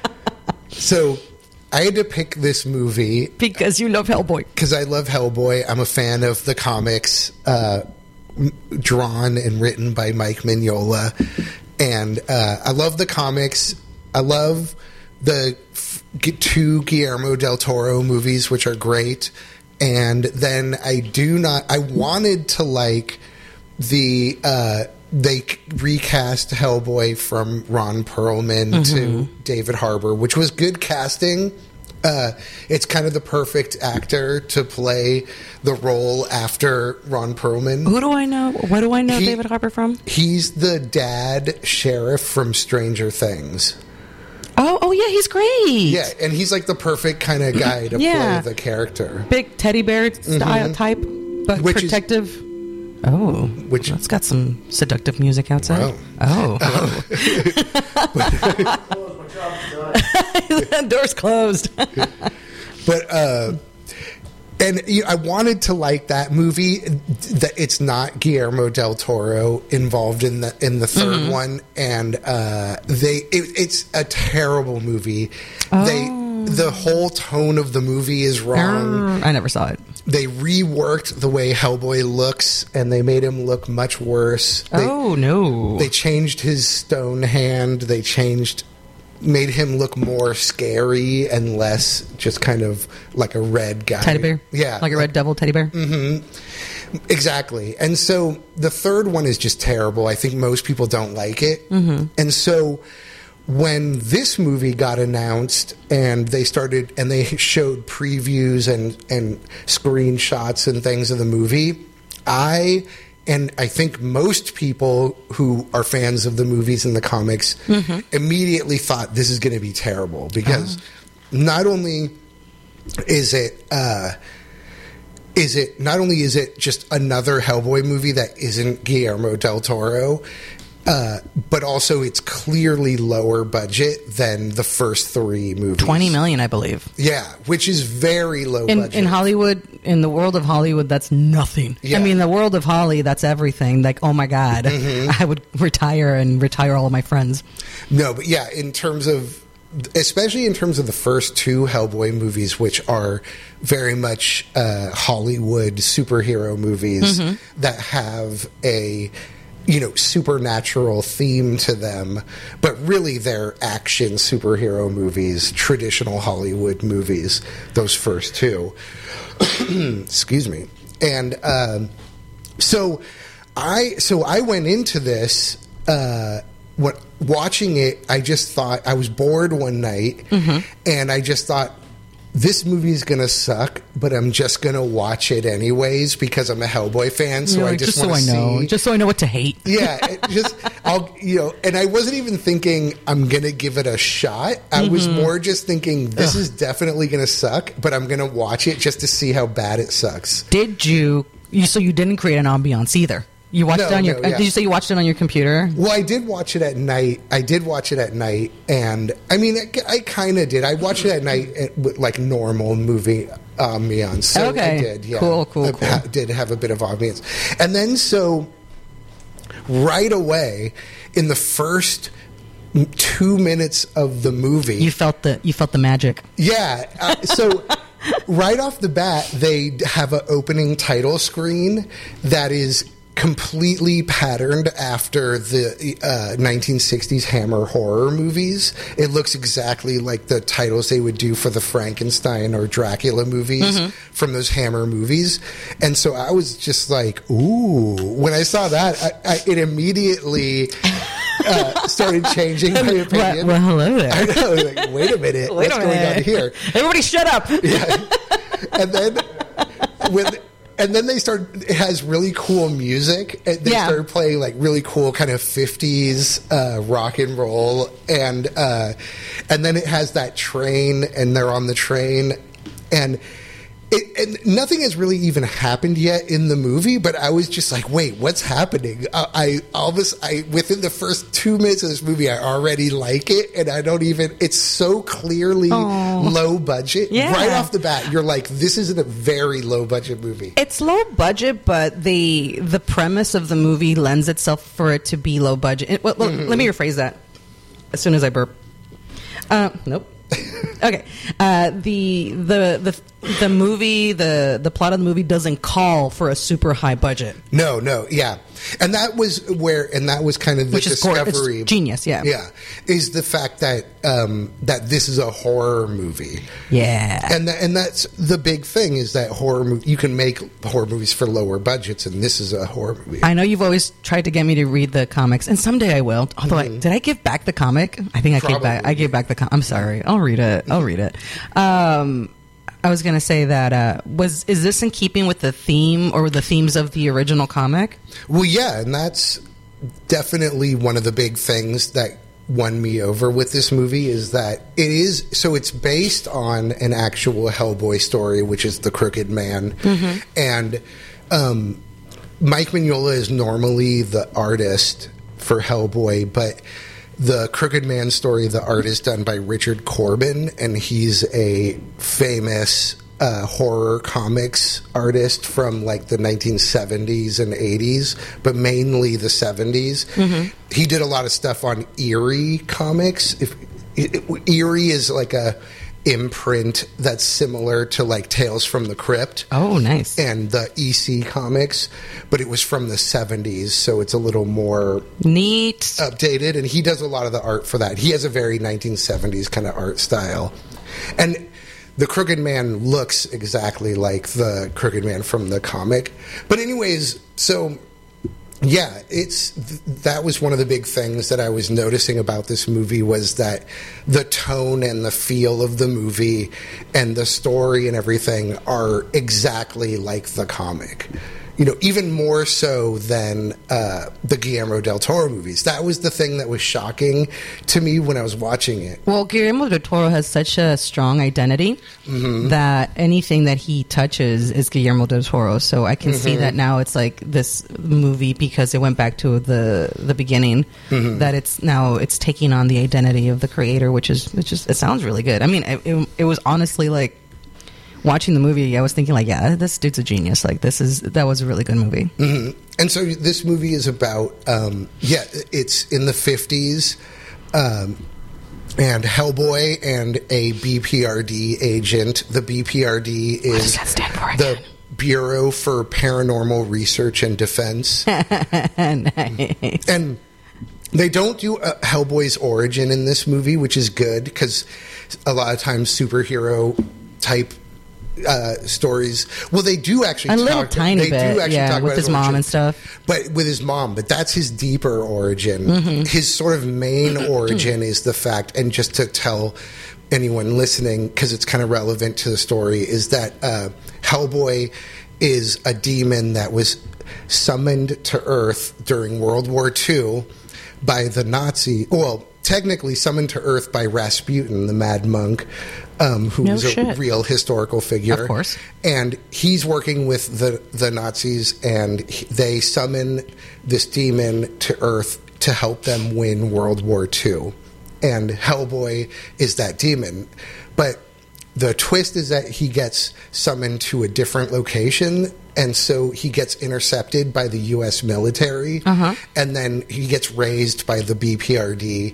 Speaker 1: So I had to pick this movie
Speaker 2: Because you love Hellboy.
Speaker 1: because I love Hellboy. I'm a fan of the comics, uh, m- drawn and written by Mike Mignola, and uh, I love the comics. I love the f- two Guillermo del Toro movies, which are great. And then I do not. I wanted to like the. Uh, they c- recast Hellboy from Ron Perlman
Speaker 2: Mm-hmm.
Speaker 1: to David Harbour, which was good casting. Uh, it's kind of the perfect actor to play the role after Ron Perlman.
Speaker 2: Who do I know? What do I know
Speaker 1: He-
Speaker 2: David Harbour from?
Speaker 1: He's the dad sheriff from Stranger Things.
Speaker 2: Oh, oh yeah, he's great.
Speaker 1: Yeah, and he's like the perfect kind of guy to
Speaker 2: Yeah.
Speaker 1: play the character.
Speaker 2: Big teddy bear style type, but
Speaker 1: Which is-
Speaker 2: protective. Oh,
Speaker 1: Which-
Speaker 2: it's got some seductive music outside.
Speaker 1: Wow.
Speaker 2: Oh, the door's closed.
Speaker 1: But uh and you know, I wanted to like that movie. That it's not Guillermo del Toro involved in the in the third
Speaker 2: Mm-hmm.
Speaker 1: one, and uh, they it, it's a terrible movie.
Speaker 2: Oh.
Speaker 1: They the whole tone of the movie is wrong.
Speaker 2: I never saw it.
Speaker 1: They reworked the way Hellboy looks, and they made him look much worse. They,
Speaker 2: Oh no!
Speaker 1: They changed his stone hand. They changed, made him look more scary and less just kind of like a red guy.
Speaker 2: Teddy bear,
Speaker 1: Yeah.
Speaker 2: like a red devil teddy bear.
Speaker 1: Exactly. And so the third one is just terrible. I think most people don't like it. Mm-hmm. And so when this movie got announced and they started and they showed previews and, and screenshots and things of the movie, I and I think most people who are fans of the movies and the comics mm-hmm. immediately thought this is going to be terrible because oh. not only is it uh, is it not only is it just another Hellboy movie that isn't Guillermo del Toro, uh, but also it's clearly lower budget than the first three movies.
Speaker 2: Twenty million, I believe.
Speaker 1: Yeah, which is very low
Speaker 2: in,
Speaker 1: budget.
Speaker 2: in Hollywood. In the world of Hollywood, that's nothing.
Speaker 1: Yeah.
Speaker 2: I mean, the world of Holly, that's everything. Like, oh my God,
Speaker 1: Mm-hmm.
Speaker 2: I would retire and retire all of my friends.
Speaker 1: No, but yeah, in terms of, especially in terms of the first two Hellboy movies, which are very much uh, Hollywood superhero movies
Speaker 2: Mm-hmm.
Speaker 1: that have a, you know, supernatural theme to them, but really they're action superhero movies, traditional Hollywood movies, those first two. Excuse me. And um, so I so I went into this uh, what watching it, I just thought I was bored one night mm-hmm. and I just thought this movie is going to suck, but I'm just going to watch it anyways because I'm a Hellboy fan. So
Speaker 2: You're
Speaker 1: I
Speaker 2: like,
Speaker 1: just,
Speaker 2: just so
Speaker 1: want
Speaker 2: I
Speaker 1: to
Speaker 2: know,
Speaker 1: see.
Speaker 2: just so I know what to hate.
Speaker 1: Yeah, it just I'll you know, and I wasn't even thinking I'm going to give it a shot. I mm-hmm. was more just thinking this Ugh. is definitely going to suck, but I'm going to watch it just to see how bad it sucks.
Speaker 2: Did you? you so you didn't create an ambiance either. You watched
Speaker 1: No,
Speaker 2: it on your.
Speaker 1: no, yeah.
Speaker 2: Did you say you watched it on your computer?
Speaker 1: Well, I did watch it at night. I did watch it at night, and I mean, I, I kind of did. I watched it at night with like normal movie ambiance. So
Speaker 2: Okay.
Speaker 1: I did. Yeah,
Speaker 2: Cool, cool,
Speaker 1: I
Speaker 2: cool.
Speaker 1: ha- did have a bit of ambiance, and then so right away in the first two minutes of the movie,
Speaker 2: You felt the you felt the magic.
Speaker 1: yeah. Uh, so right off the bat, they have an opening title screen that is completely patterned after the uh, nineteen sixties Hammer horror movies. It looks exactly like the titles they would do for the Frankenstein or Dracula movies mm-hmm. from those Hammer movies. And so I was just like, ooh. When I saw that, I, I, it immediately uh, started changing my opinion.
Speaker 2: Well, well hello there.
Speaker 1: I know. Like, wait a minute.
Speaker 2: Wait
Speaker 1: What's
Speaker 2: a
Speaker 1: going
Speaker 2: minute.
Speaker 1: on here?
Speaker 2: Everybody shut up.
Speaker 1: Yeah. And then with... And then they started, it has really cool music. They
Speaker 2: yeah.
Speaker 1: started playing like really cool kind of fifties uh, rock and roll. And, uh, and then it has that train and they're on the train. And, it, and nothing has really even happened yet in the movie, but I was just like, wait, what's happening? I, I almost, I, within the first two minutes of this movie, I already like it. And I don't even, it's so clearly Aww. low budget.
Speaker 2: Yeah.
Speaker 1: Right off the bat, you're like, this isn't a very low budget movie.
Speaker 2: It's low budget, but the the premise of the movie lends itself for it to be low budget. It, well, mm-hmm. Let me rephrase that as soon as I burp. Uh, nope. Okay. Uh, the the the the movie the the plot of the movie doesn't call for a super high budget.
Speaker 1: No, no, yeah, and that was where and that was kind of the
Speaker 2: Which is
Speaker 1: discovery.
Speaker 2: It's genius, yeah,
Speaker 1: yeah, is the fact that um, that this is a horror movie.
Speaker 2: Yeah,
Speaker 1: and th- and that's the big thing is that horror movie you can make horror movies for lower budgets, and this is a horror movie.
Speaker 2: I know you've always tried to get me to read the comics, and someday I will. Although, mm-hmm. I, did I give back the comic? I think I Probably. gave back. I gave back the. Com- I'm sorry. I'll read it. I'll read it. Um, I was going to say that uh, was is this in keeping with the theme or the themes of the original comic?
Speaker 1: Well, yeah, and that's definitely one of the big things that won me over with this movie is that it is so it's based on an actual Hellboy story, which is The Crooked Man, mm-hmm. and um, Mike Mignola is normally the artist for Hellboy, but the Crooked Man story, the art is done by Richard Corbin, and he's a famous uh, horror comics artist from like the nineteen seventies and eighties, but mainly the seventies. Mm-hmm. He did a lot of stuff on Eerie comics. If it, it, Eerie is like a imprint that's similar to like Tales from the Crypt.
Speaker 2: Oh, nice.
Speaker 1: And the E C comics, but it was from the seventies, so it's a little more
Speaker 2: neat,
Speaker 1: updated, and he does a lot of the art for that. He has a very nineteen seventies kind of art style. And the Crooked Man looks exactly like the Crooked Man from the comic. But anyways, so yeah, it's th- that was one of the big things that I was noticing about this movie was that the tone and the feel of the movie and the story and everything are exactly like the comic. You know, even more so than uh, the Guillermo del Toro movies. That was the thing that was shocking to me when I was watching it.
Speaker 2: Well, Guillermo del Toro has such a strong identity mm-hmm. that anything that he touches is Guillermo del Toro. So I can mm-hmm. see that now it's like this movie, because it went back to the the beginning, mm-hmm. that it's now it's taking on the identity of the creator, which is which is it sounds really good. I mean, it, it, it was honestly like, watching the movie, I was thinking like, yeah, this dude's a genius. Like, this is that was a really good movie.
Speaker 1: Mm-hmm. And so this movie is about, um, yeah, it's in the fifties, um, and Hellboy and a B P R D agent. The B P R D is
Speaker 2: what does that stand for
Speaker 1: the
Speaker 2: again?
Speaker 1: Bureau for Paranormal Research and Defense.
Speaker 2: Nice.
Speaker 1: And they don't do a Hellboy's origin in this movie, which is good because a lot of times superhero type Uh, stories. Well, they do actually
Speaker 2: a
Speaker 1: talk,
Speaker 2: little tiny
Speaker 1: they
Speaker 2: bit,
Speaker 1: do actually
Speaker 2: yeah,
Speaker 1: talk
Speaker 2: with
Speaker 1: about
Speaker 2: his, his mom and stuff.
Speaker 1: But with his mom, but that's his deeper origin. Mm-hmm. His sort of main origin is the fact, and just to tell anyone listening, because it's kind of relevant to the story, is that uh, Hellboy is a demon that was summoned to Earth during World War Two by the Nazi. Well, technically summoned to Earth by Rasputin, the Mad Monk, um, who
Speaker 2: no
Speaker 1: was a
Speaker 2: shit.
Speaker 1: real historical figure.
Speaker 2: Of course.
Speaker 1: And he's working with the, the Nazis, and he, they summon this demon to Earth to help them win World War Two. And Hellboy is that demon. But the twist is that he gets summoned to a different location, and so he gets intercepted by the U S military, uh-huh. and then he gets raised by the B P R D,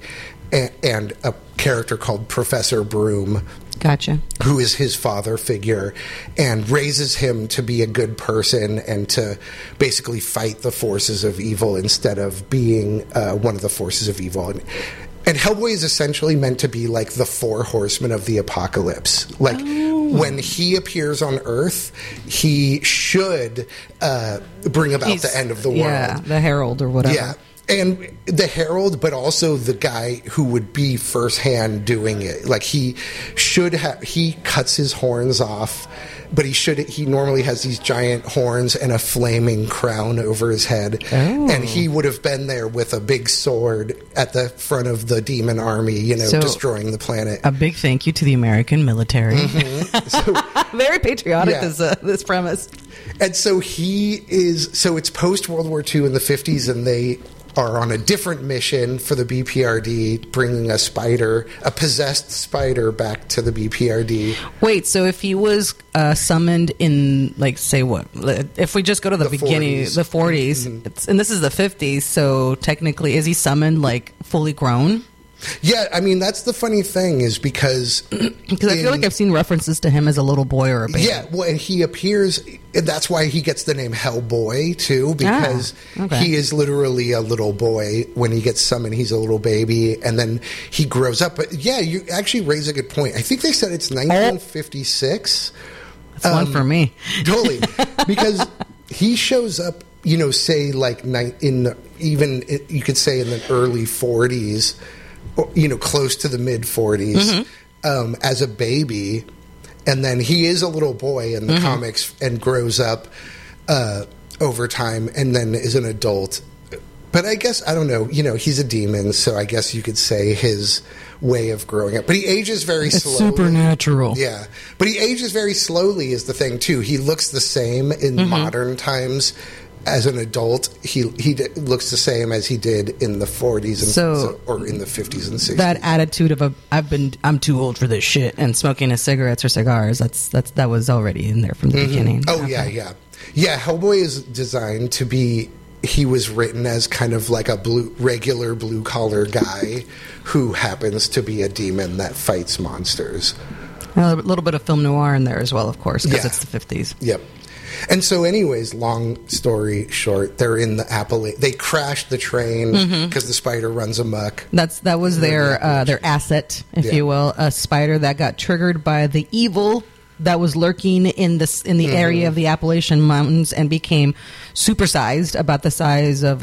Speaker 1: and, and a character called Professor Broom.
Speaker 2: Gotcha.
Speaker 1: Who is his father figure and raises him to be a good person and to basically fight the forces of evil instead of being uh, one of the forces of evil. And, and Hellboy is essentially meant to be like the four horsemen of the apocalypse. Like oh. when he appears on Earth, he should uh, bring about He's, the end of the world.
Speaker 2: Yeah, the Herald or whatever.
Speaker 1: Yeah. And the herald, but also the guy who would be firsthand doing it. Like he should have, he cuts his horns off, but he should, he normally has these giant horns and a flaming crown over his head. Oh. And he would have been there with a big sword at the front of the demon army, you know, so destroying the planet.
Speaker 2: A big thank you to the American military.
Speaker 1: Mm-hmm. So,
Speaker 2: very patriotic,
Speaker 1: yeah.
Speaker 2: this, uh, this premise.
Speaker 1: And so he is, so it's post World War Two in the fifties, and they are on a different mission for the B P R D, bringing a spider, a possessed spider, back to the B P R D.
Speaker 2: Wait, so if he was uh, summoned in, like, say what? If we just go to the, the beginning, forties. The forties, mm-hmm. it's, and this is the fifties, so technically, is he summoned, like, fully grown?
Speaker 1: Yeah, I mean, that's the funny thing is because...
Speaker 2: Because I feel like I've seen references to him as a little boy or a baby.
Speaker 1: Yeah, well, and he appears... And that's why he gets the name Hellboy, too, because ah, okay. he is literally a little boy. When he gets summoned, he's a little baby, and then he grows up. But, yeah, you actually raise a good point. I think they said it's nineteen fifty-six.
Speaker 2: That's um, one for me.
Speaker 1: Totally. Because he shows up, you know, say, like, in even, you could say in the early forties... you know, close to the mid forties, mm-hmm. um, as a baby, and then he is a little boy in the mm-hmm. comics and grows up uh, over time, and then is an adult. But I guess I don't know. You know, he's a demon, so I guess you could say his way of growing up. But he ages very
Speaker 2: it's
Speaker 1: slowly.
Speaker 2: Supernatural.
Speaker 1: Yeah, but he ages very slowly is the thing too. He looks the same in mm-hmm. modern times. As an adult, he he d- looks the same as he did in the forties and
Speaker 2: so,
Speaker 1: so, or in the fifties and sixties.
Speaker 2: That attitude of a I've been I'm too old for this shit and smoking his cigarettes or cigars, that's that's that was already in there from the mm-hmm. beginning.
Speaker 1: Oh
Speaker 2: okay.
Speaker 1: yeah, yeah. Yeah, Hellboy is designed to be he was written as kind of like a blue regular blue collar guy who happens to be a demon that fights monsters.
Speaker 2: A little bit of film noir in there as well, of course, because
Speaker 1: yeah.
Speaker 2: it's the fifties.
Speaker 1: Yep. And so, anyways, long story short, they're in the Appala- They crashed the train because mm-hmm. the spider runs amok.
Speaker 2: That's that was their uh, their asset, if yeah. you will, a spider that got triggered by the evil that was lurking in this in the mm-hmm. area of the Appalachian Mountains and became supersized, about the size of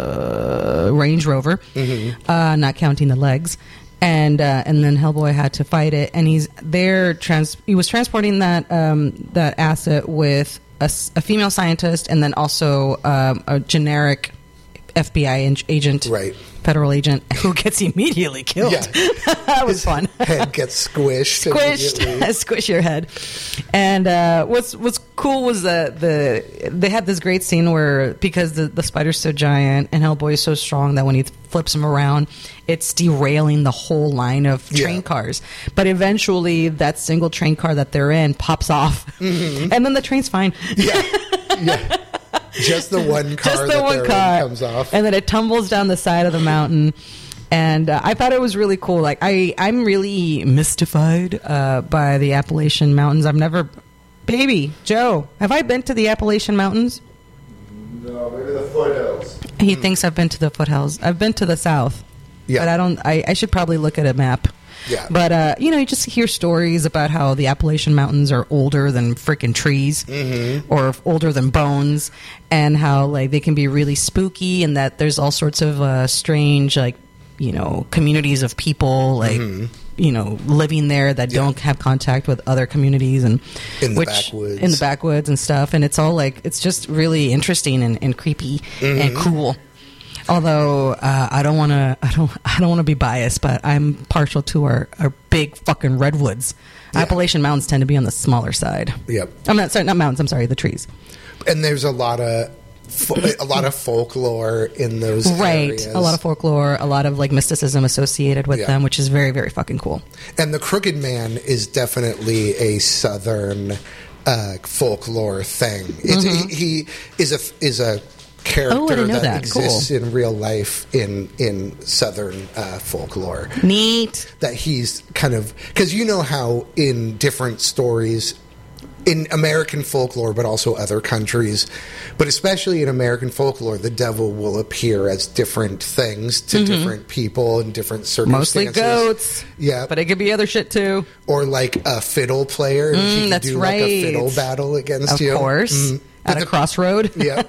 Speaker 2: a Range Rover, mm-hmm. uh, not counting the legs. And uh, and then Hellboy had to fight it, and he's there. Trans- he was transporting that um, that asset with a, a female scientist, and then also um, a generic F B I agent,
Speaker 1: right?
Speaker 2: Federal agent who gets immediately killed. Yeah. That was
Speaker 1: His
Speaker 2: fun.
Speaker 1: Head gets squished.
Speaker 2: Squished. Squish your head. And uh, what's what's cool was that the they had this great scene where, because the, the spider's so giant and Hellboy is so strong that when he flips him around, it's derailing the whole line of train yeah. cars. But eventually, that single train car that they're in pops off, mm-hmm. and then the train's fine.
Speaker 1: Yeah. Yeah. Just the one car
Speaker 2: Just the
Speaker 1: that
Speaker 2: one car
Speaker 1: comes off.
Speaker 2: And then it tumbles down the side of the mountain. And uh, I thought it was really cool. Like, I, I'm really mystified uh, by the Appalachian Mountains. I've never... Baby, Joe, have I been to the Appalachian Mountains?
Speaker 1: No, maybe the foothills.
Speaker 2: He mm. thinks I've been to the foothills. I've been to the south. Yeah. But I don't... I, I should probably look at a map.
Speaker 1: Yeah.
Speaker 2: But, uh, you know, you just hear stories about how the Appalachian Mountains are older than freaking trees, mm-hmm. or older than bones, and how, like, they can be really spooky, and that there's all sorts of uh, strange, like, you know, communities of people, like, mm-hmm. you know, living there that yeah. don't have contact with other communities, and
Speaker 1: in the
Speaker 2: which,
Speaker 1: backwoods.
Speaker 2: In the backwoods and stuff. And it's all, like, it's just really interesting and, and creepy mm-hmm. and cool. Although uh, I don't want to, I don't, I don't want to be biased, but I'm partial to our, our big fucking redwoods. Yeah. Appalachian mountains tend to be on the smaller side.
Speaker 1: Yep.
Speaker 2: I'm not sorry, not mountains. I'm sorry, the trees.
Speaker 1: And there's a lot of a lot of folklore in those
Speaker 2: right.
Speaker 1: areas.
Speaker 2: A lot of folklore, a lot of like mysticism associated with yeah. them, which is very, very fucking cool.
Speaker 1: And the Crooked Man is definitely a southern uh, folklore thing. It's, mm-hmm. he, he is a is a character
Speaker 2: Oh, I didn't know
Speaker 1: that,
Speaker 2: that.
Speaker 1: exists
Speaker 2: Cool.
Speaker 1: in real life in in Southern uh, folklore.
Speaker 2: Neat.
Speaker 1: That he's kind of, because you know how in different stories in American folklore, but also other countries, but especially in American folklore, the devil will appear as different things to mm-hmm. different people in different circumstances.
Speaker 2: Mostly goats.
Speaker 1: Yeah.
Speaker 2: But it could be other shit too.
Speaker 1: Or like a fiddle player.
Speaker 2: Mm,
Speaker 1: he could
Speaker 2: that's
Speaker 1: do
Speaker 2: right.
Speaker 1: like a fiddle battle against
Speaker 2: of
Speaker 1: you.
Speaker 2: Of course.
Speaker 1: Mm.
Speaker 2: At a
Speaker 1: the,
Speaker 2: crossroad.
Speaker 1: Yeah.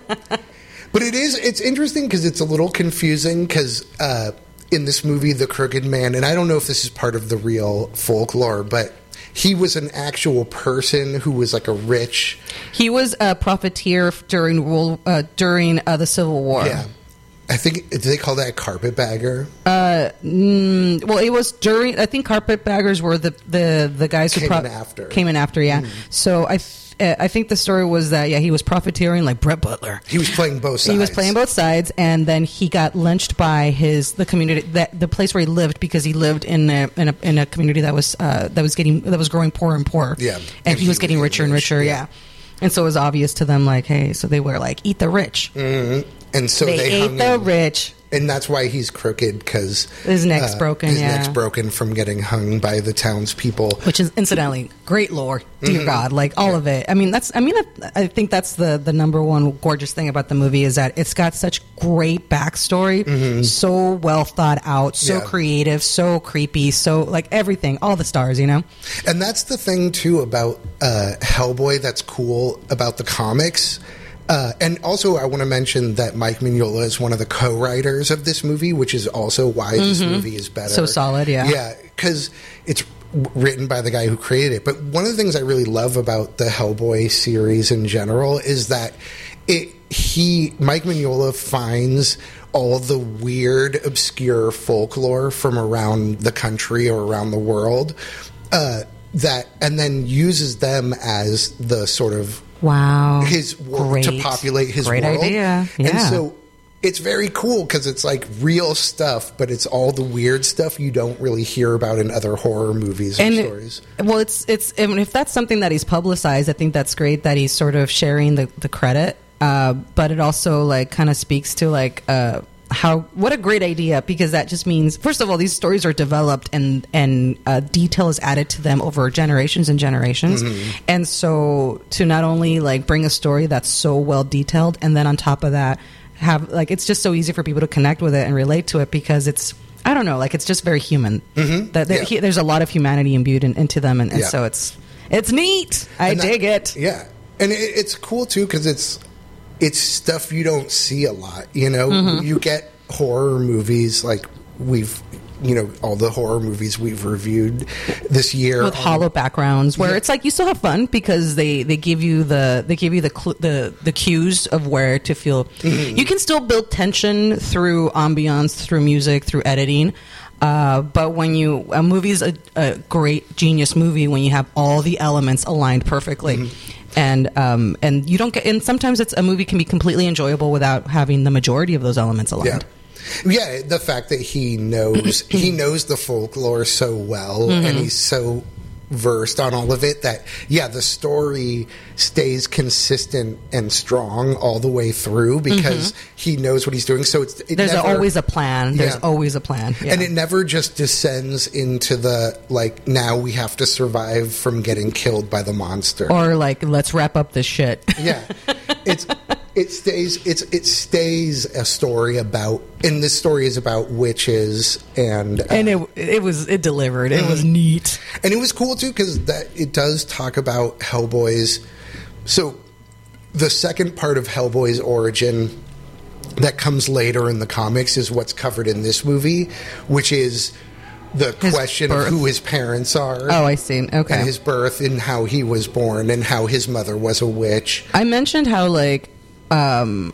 Speaker 1: But it is, it's interesting because it's a little confusing because uh, in this movie, The Crooked Man, and I don't know if this is part of the real folklore, but he was an actual person who was like a rich.
Speaker 2: He was a profiteer during World uh, during uh, the Civil War.
Speaker 1: Yeah, I think, do they call that a carpetbagger?
Speaker 2: Uh, mm, well, it was during. I think carpetbaggers were the the the guys who
Speaker 1: came
Speaker 2: pro-
Speaker 1: in after.
Speaker 2: Came in after, yeah. Mm. So I. Th- I think the story was that, yeah, he was profiteering like Brett Butler.
Speaker 1: He was playing both sides.
Speaker 2: He was playing both sides, and then he got lynched by his the community, that the place where he lived, because he lived in a in a, in a community that was uh, that was getting that was growing poorer and poorer.
Speaker 1: Yeah,
Speaker 2: and,
Speaker 1: and
Speaker 2: he, he was getting richer rich, and richer. Yeah. yeah, and so it was obvious to them, like, hey, so they were like, eat the rich,
Speaker 1: mm-hmm. and so
Speaker 2: they,
Speaker 1: they
Speaker 2: ate
Speaker 1: hung
Speaker 2: the
Speaker 1: him.
Speaker 2: rich.
Speaker 1: And that's why he's crooked, because
Speaker 2: his neck's
Speaker 1: uh,
Speaker 2: broken.
Speaker 1: His
Speaker 2: yeah.
Speaker 1: neck's broken from getting hung by the townspeople.
Speaker 2: Which is, incidentally, great lore. Dear mm-hmm. God, like all yeah. of it. I mean, that's. I mean, I, I think that's the the number one gorgeous thing about the movie is that it's got such great backstory, mm-hmm. so well thought out, so yeah. creative, so creepy, so like everything, all the stars, you know.
Speaker 1: And that's the thing too about uh, Hellboy. That's cool about the comics. Uh, and also, I want to mention that Mike Mignola is one of the co-writers of this movie, which is also why mm-hmm. this movie is better.
Speaker 2: So solid, yeah.
Speaker 1: Yeah, because it's written by the guy who created it. But one of the things I really love about the Hellboy series in general is that it he Mike Mignola finds all the weird, obscure folklore from around the country or around the world, uh, that and then uses them as the sort of
Speaker 2: Wow.
Speaker 1: his world
Speaker 2: Great.
Speaker 1: to populate his
Speaker 2: Great
Speaker 1: world.
Speaker 2: idea. Yeah.
Speaker 1: And so it's very cool because it's like real stuff, but it's all the weird stuff you don't really hear about in other horror movies or
Speaker 2: and
Speaker 1: stories.
Speaker 2: It, well, it's it's I mean, if that's something that he's publicized, I think that's great that he's sort of sharing the the credit. Uh, but it also like kind of speaks to like uh, how what a great idea, because that just means, first of all, these stories are developed and and uh, detail is added to them over generations and generations, mm-hmm. and so to not only like bring a story that's so well detailed, and then on top of that have like it's just so easy for people to connect with it and relate to it, because it's I don't know like it's just very human. Mm-hmm. That yeah. he, there's a lot of humanity imbued in, into them, and, and yeah. so it's it's neat. I that, dig it.
Speaker 1: Yeah, and it, it's cool too because it's. It's stuff you don't see a lot, you know. Mm-hmm. You get horror movies like we've, you know, all the horror movies we've reviewed this year
Speaker 2: with um, hollow backgrounds, where yeah. it's like you still have fun because they, they give you the they give you the cl- the the cues of where to feel. Mm-hmm. You can still build tension through ambiance, through music, through editing. Uh, but when you a movie's a, a great genius movie when you have all the elements aligned perfectly. Mm-hmm. And um, and you don't get, and sometimes it's a movie can be completely enjoyable without having the majority of those elements aligned.
Speaker 1: Yeah, yeah. The fact that he knows he knows the folklore so well, mm-hmm. and he's so versed on all of it that yeah, the story stays consistent and strong all the way through because mm-hmm. he knows what he's doing. So it's it
Speaker 2: there's
Speaker 1: never,
Speaker 2: always a plan. There's
Speaker 1: yeah.
Speaker 2: always a plan, yeah.
Speaker 1: And it never just descends into the like now we have to survive from getting killed by the monster
Speaker 2: or like let's wrap up this shit.
Speaker 1: Yeah, it's. It stays. It's it stays a story about, and this story is about witches, and uh,
Speaker 2: and it it was it delivered. It was neat,
Speaker 1: and it was cool too because that it does talk about Hellboy's. So, the second part of Hellboy's origin that comes later in the comics is what's covered in this movie, which is the his question birth. of who his parents are.
Speaker 2: Oh, I see. Okay,
Speaker 1: and his birth and how he was born and how his mother was a witch.
Speaker 2: I mentioned how like. Um,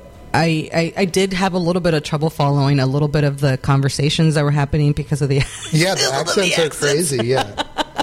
Speaker 2: I, I I did have a little bit of trouble following a little bit of the conversations that were happening because of the
Speaker 1: yeah the accents, the accents are crazy yeah.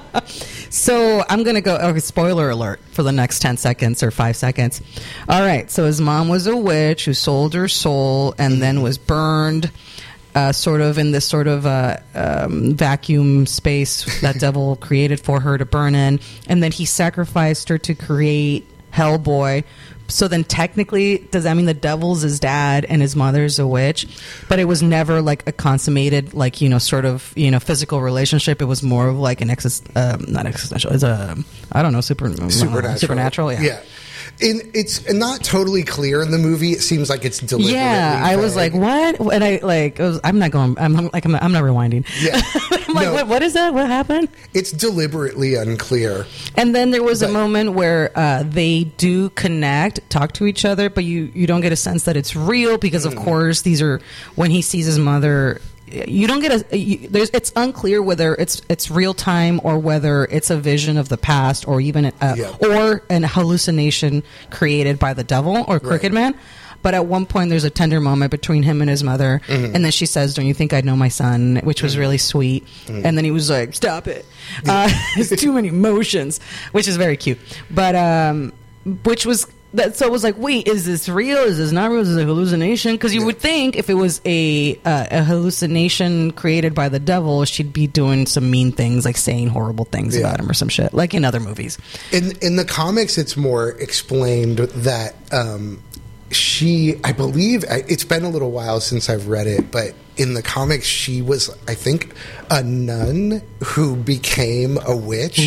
Speaker 2: So I'm gonna go. Okay, spoiler alert for the next ten seconds or five seconds. All right. So his mom was a witch who sold her soul and then was burned. Uh, sort of in this sort of uh, um, vacuum space that devil created for her to burn in, and then he sacrificed her to create Hellboy. so then technically, does that mean the devil's his dad and his mother's a witch? But it was never like a consummated, like, you know, sort of, you know, physical relationship. It was more of like an exis, um, not existential. It's a, I don't know, super,
Speaker 1: supernatural.
Speaker 2: Uh, supernatural, yeah.
Speaker 1: Yeah. In, it's not totally clear in the movie. It seems like it's deliberately
Speaker 2: Yeah, I was like,
Speaker 1: vague.
Speaker 2: what? And I like, it was, I'm not going. I'm, I'm like, I'm not, I'm not rewinding.
Speaker 1: Yeah.
Speaker 2: I'm like,
Speaker 1: No.
Speaker 2: what? What is that? What happened?
Speaker 1: It's deliberately unclear.
Speaker 2: And then there was a
Speaker 1: But-
Speaker 2: moment where uh, they do connect, talk to each other, but you, you don't get a sense that it's real because, of course, these are when he sees his mother. You don't get a. You, there's. It's unclear whether it's it's real time or whether it's a vision of the past or even a,
Speaker 1: Yeah.
Speaker 2: or an hallucination created by the devil or Crooked Man. But at one point, there's a tender moment between him and his mother, and then she says, "Don't you think I know my son?" Which was really sweet. And then he was like, "Stop it! Uh, there's too many emotions," which is very cute. But um, which was that. So it was like, wait, is this real? Is this not real? Is this a hallucination? Because you would think if it was a uh, a hallucination created by the devil, she'd be doing some mean things, like saying horrible things
Speaker 1: Yeah.
Speaker 2: about him or some shit, like in other movies.
Speaker 1: In in the comics, it's more explained that um, she, I believe, I- it's been a little while since I've read it, but in the comics, she was, I think, a nun who became a witch.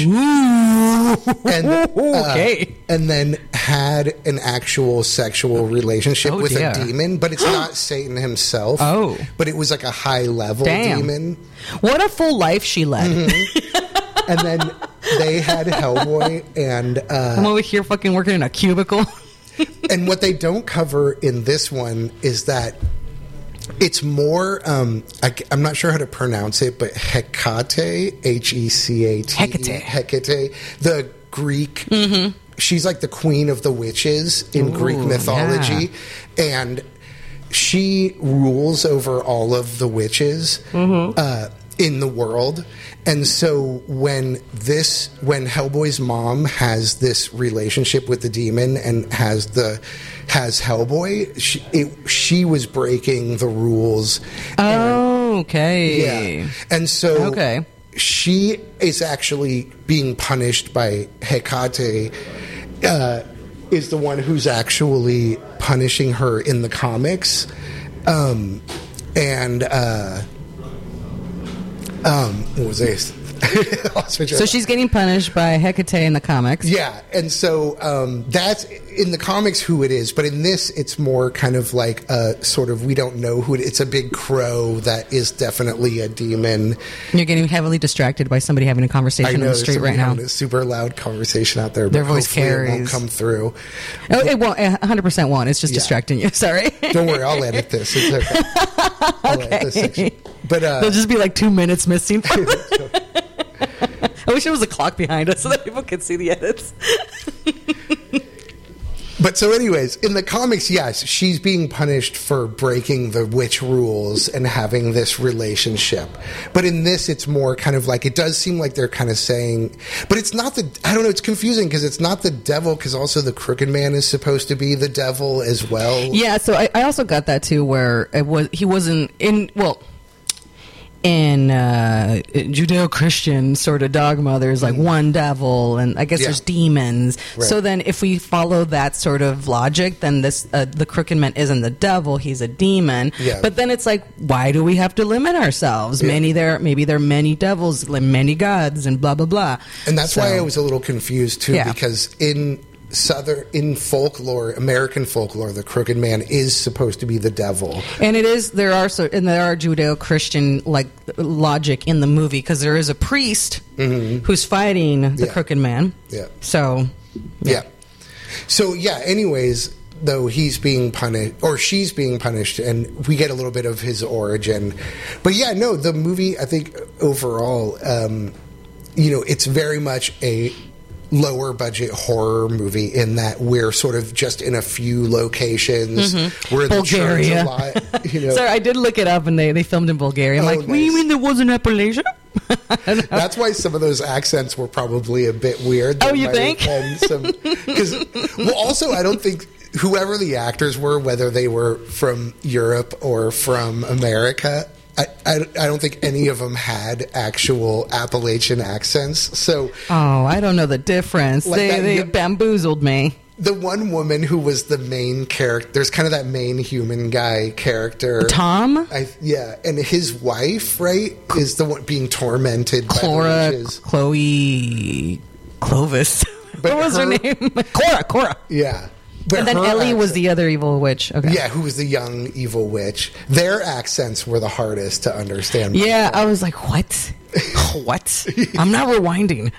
Speaker 1: And, uh,
Speaker 2: Okay.
Speaker 1: and then had an actual sexual relationship
Speaker 2: Oh,
Speaker 1: with
Speaker 2: dear.
Speaker 1: a demon, but it's not Satan himself.
Speaker 2: Oh.
Speaker 1: But it was like a high level
Speaker 2: Damn.
Speaker 1: demon.
Speaker 2: What a full life she led.
Speaker 1: And then they had Hellboy, and uh,
Speaker 2: I'm over here fucking working in a cubicle.
Speaker 1: and what they don't cover in this one is that it's more, um, I, am not sure how to pronounce it, but Hecate, H E C A T E.
Speaker 2: Hecate.
Speaker 1: Hecate, the Greek. She's like the queen of the witches in
Speaker 2: Ooh,
Speaker 1: Greek mythology. And she rules over all of the witches uh, in the world. And so when this, when Hellboy's mom has this relationship with the demon and has the has Hellboy, she, it, she was breaking the rules.
Speaker 2: Oh, okay.
Speaker 1: Yeah, and so
Speaker 2: Okay.
Speaker 1: she is actually being punished by Hecate. Uh, is the one who's actually punishing her in the comics, um, and. Uh, Um, what was this?
Speaker 2: So she's getting punished by Hecate in the comics.
Speaker 1: Yeah, and so um, that's in the comics who it is, but in this it's more kind of like a sort of we don't know who it, it's a big crow that is definitely a demon.
Speaker 2: You're getting heavily distracted by somebody having a
Speaker 1: I
Speaker 2: conversation
Speaker 1: know
Speaker 2: on the
Speaker 1: there's
Speaker 2: street
Speaker 1: somebody
Speaker 2: right now.
Speaker 1: having a super loud conversation out there, but
Speaker 2: Their voice
Speaker 1: hopefully it won't
Speaker 2: carries.
Speaker 1: come through.
Speaker 2: Oh, it won't. It one hundred percent won't. It's just
Speaker 1: Yeah.
Speaker 2: distracting you. Sorry.
Speaker 1: Don't worry, I'll edit this. It's okay. I'll edit this section. But uh,
Speaker 2: There'll just be like two minutes missing. I wish there was a clock behind us so that people could see the edits.
Speaker 1: But so anyways, in the comics, yes, she's being punished for breaking the witch rules and having this relationship. But in this, it's more kind of like, it does seem like they're kind of saying, but it's not the, I don't know, it's confusing because it's not the devil, because also the Crooked Man is supposed to be the devil as well.
Speaker 2: Yeah, so I, I also got that too, where it was he wasn't in well. In uh, Judeo-Christian sort of dogma, there's like one devil, and I guess
Speaker 1: Yeah.
Speaker 2: there's demons.
Speaker 1: Right.
Speaker 2: So then, if we follow that sort of logic, then this uh, the Crooked Man isn't the devil; he's a demon.
Speaker 1: Yeah.
Speaker 2: But then it's like, why do we have to limit ourselves?
Speaker 1: Yeah.
Speaker 2: Many there, maybe there are many devils, like many gods, and blah blah blah.
Speaker 1: And that's
Speaker 2: So-
Speaker 1: why I was a little confused too,
Speaker 2: Yeah.
Speaker 1: because in Southern, in folklore, American folklore, the Crooked Man is supposed to be the devil.
Speaker 2: And it is there are so and there are Judeo-Christian like logic in the movie because there is a priest who's fighting the
Speaker 1: Mm-hmm. Yeah.
Speaker 2: Crooked Man.
Speaker 1: Yeah.
Speaker 2: So
Speaker 1: Yeah. So yeah, anyways, though he's being punished or she's being punished and we get a little bit of his origin. But yeah, no, the movie I think overall um you know, it's very much a lower budget horror movie in that we're sort of just in a few locations. We're in the church
Speaker 2: Bulgaria.
Speaker 1: a lot, you know.
Speaker 2: Sorry, I did look it up, and they, they filmed in Bulgaria. I'm
Speaker 1: Oh,
Speaker 2: like, what do you
Speaker 1: nice.
Speaker 2: mean there wasn't Appalachia?
Speaker 1: That's why some of those accents were probably a bit weird.
Speaker 2: Oh,
Speaker 1: There
Speaker 2: you
Speaker 1: might have
Speaker 2: think?
Speaker 1: been some, 'cause- well, also, I don't think whoever the actors were, whether they were from Europe or from America, I, I, I don't think any of them had actual Appalachian accents. So,
Speaker 2: Oh, I don't know the difference.
Speaker 1: Like
Speaker 2: they
Speaker 1: that
Speaker 2: they
Speaker 1: yo-
Speaker 2: bamboozled me.
Speaker 1: the one woman who was the main character, there's kind of that main human guy character.
Speaker 2: Tom?
Speaker 1: I, yeah, and his wife, right, is the one being tormented
Speaker 2: Cora,
Speaker 1: by the witches.
Speaker 2: Chloe, Clovis.
Speaker 1: But
Speaker 2: what was her,
Speaker 1: her-
Speaker 2: name? Cora, Cora.
Speaker 1: Yeah. But
Speaker 2: And then
Speaker 1: her
Speaker 2: Ellie was
Speaker 1: accent-
Speaker 2: the other evil witch. Okay.
Speaker 1: Yeah, who was the young evil witch. Their accents were the hardest to understand.
Speaker 2: Yeah, I was like, what? What? I'm not rewinding.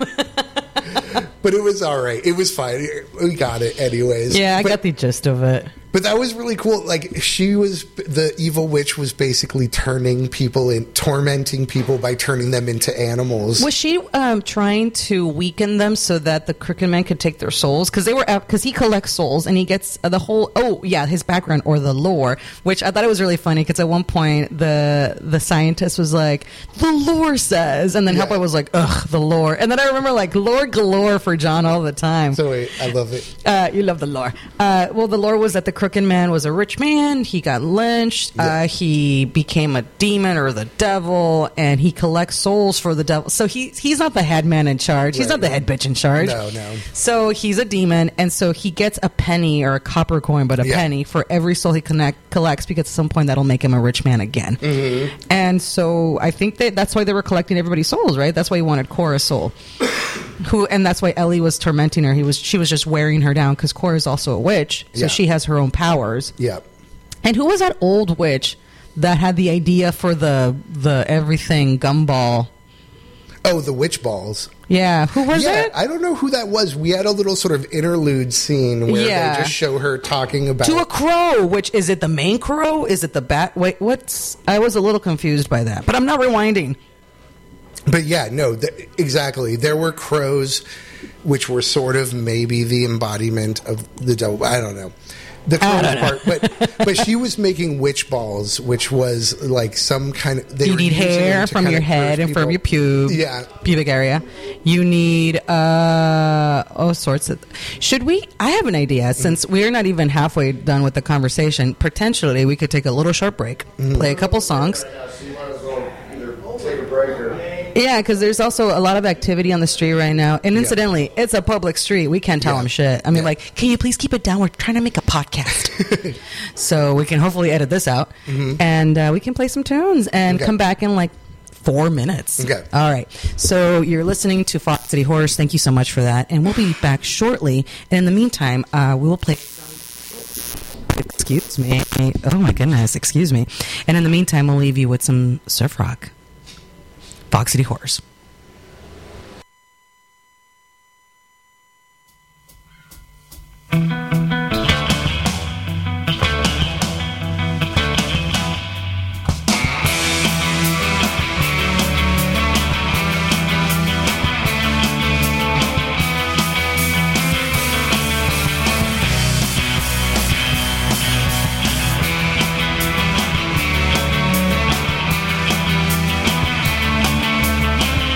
Speaker 1: But it was all right. It was fine. We got it anyways.
Speaker 2: Yeah, I
Speaker 1: but,
Speaker 2: got the gist of it.
Speaker 1: But that was really cool. Like, she was, the evil witch was basically turning people in, tormenting people by turning them into animals.
Speaker 2: Was she um, trying to weaken them so that the Crooked Man could take their souls? Because they were because he collects souls and he gets uh, the whole. Oh yeah, his background or the lore, which I thought it was really funny because at one point the the scientist was like, "The lore says," and then
Speaker 1: Yeah.
Speaker 2: Hellboy was like, "Ugh, the lore." And then I remember like lore galore for John all the time.
Speaker 1: So wait, I love it.
Speaker 2: Uh, you love the lore. Uh, well, the lore was that the Crooked Man was a rich man. He got lynched.
Speaker 1: Yeah.
Speaker 2: Uh, he became a demon or the devil, and he collects souls for the devil. So he he's not the head man in charge. He's
Speaker 1: Right,
Speaker 2: not the
Speaker 1: right.
Speaker 2: head bitch in charge.
Speaker 1: No, no.
Speaker 2: So he's a demon, and so he gets a penny or a copper coin, but a
Speaker 1: Yeah.
Speaker 2: penny for every soul he connect, collects, because at some point that'll make him a rich man again.
Speaker 1: Mm-hmm.
Speaker 2: And so I think that that's why they were collecting everybody's souls, right? That's why he wanted Cora's soul. Who and that's why Ellie was tormenting her. He was she was just wearing her down because Cora is also a witch, so
Speaker 1: Yeah.
Speaker 2: she has her own powers.
Speaker 1: Yeah.
Speaker 2: And who was that old witch that had the idea for the the everything gumball?
Speaker 1: Oh, the witch balls.
Speaker 2: Yeah, who was
Speaker 1: yeah,
Speaker 2: it?
Speaker 1: I don't know who that was. We had a little sort of interlude scene where
Speaker 2: Yeah.
Speaker 1: they just show her talking about.
Speaker 2: To a crow, which is it the main crow? Is it the bat? Wait, what's? I was a little confused by that, but I'm not rewinding.
Speaker 1: But yeah, no, th- exactly. There were crows, which were sort of maybe the embodiment of the devil. I don't know the
Speaker 2: I
Speaker 1: crows
Speaker 2: don't know.
Speaker 1: part, but but she was making witch balls, which was like some kind of. They
Speaker 2: You
Speaker 1: were
Speaker 2: need
Speaker 1: using
Speaker 2: hair
Speaker 1: them to
Speaker 2: from
Speaker 1: kind
Speaker 2: your
Speaker 1: of
Speaker 2: head
Speaker 1: curve
Speaker 2: and from
Speaker 1: people.
Speaker 2: your pube,
Speaker 1: Yeah.
Speaker 2: pubic area. You need uh all sorts of. Should we? I have an idea. Since we're not even halfway done with the conversation, potentially we could take a little short break,
Speaker 1: Mm-hmm.
Speaker 2: play a couple songs.
Speaker 3: Yeah, so you might as well either take a break or.
Speaker 2: Yeah, because there's also a lot of activity on the street right now. And incidentally, it's a public street. We can't tell
Speaker 1: Yeah.
Speaker 2: them shit. I mean,
Speaker 1: Yeah.
Speaker 2: like, can you please keep it down? We're trying to make a podcast. So we can hopefully edit this out. And uh, we can play some tunes and
Speaker 1: Okay.
Speaker 2: come back in like four minutes.
Speaker 1: Okay.
Speaker 2: All right. So you're listening to Fox City Horrors. Thank you so much for that. And we'll be back shortly. And in the meantime, uh, we will play. Excuse me. Oh my goodness. Excuse me. And in the meantime, we'll leave you with some surf rock. Fox City Horrors.
Speaker 4: Thank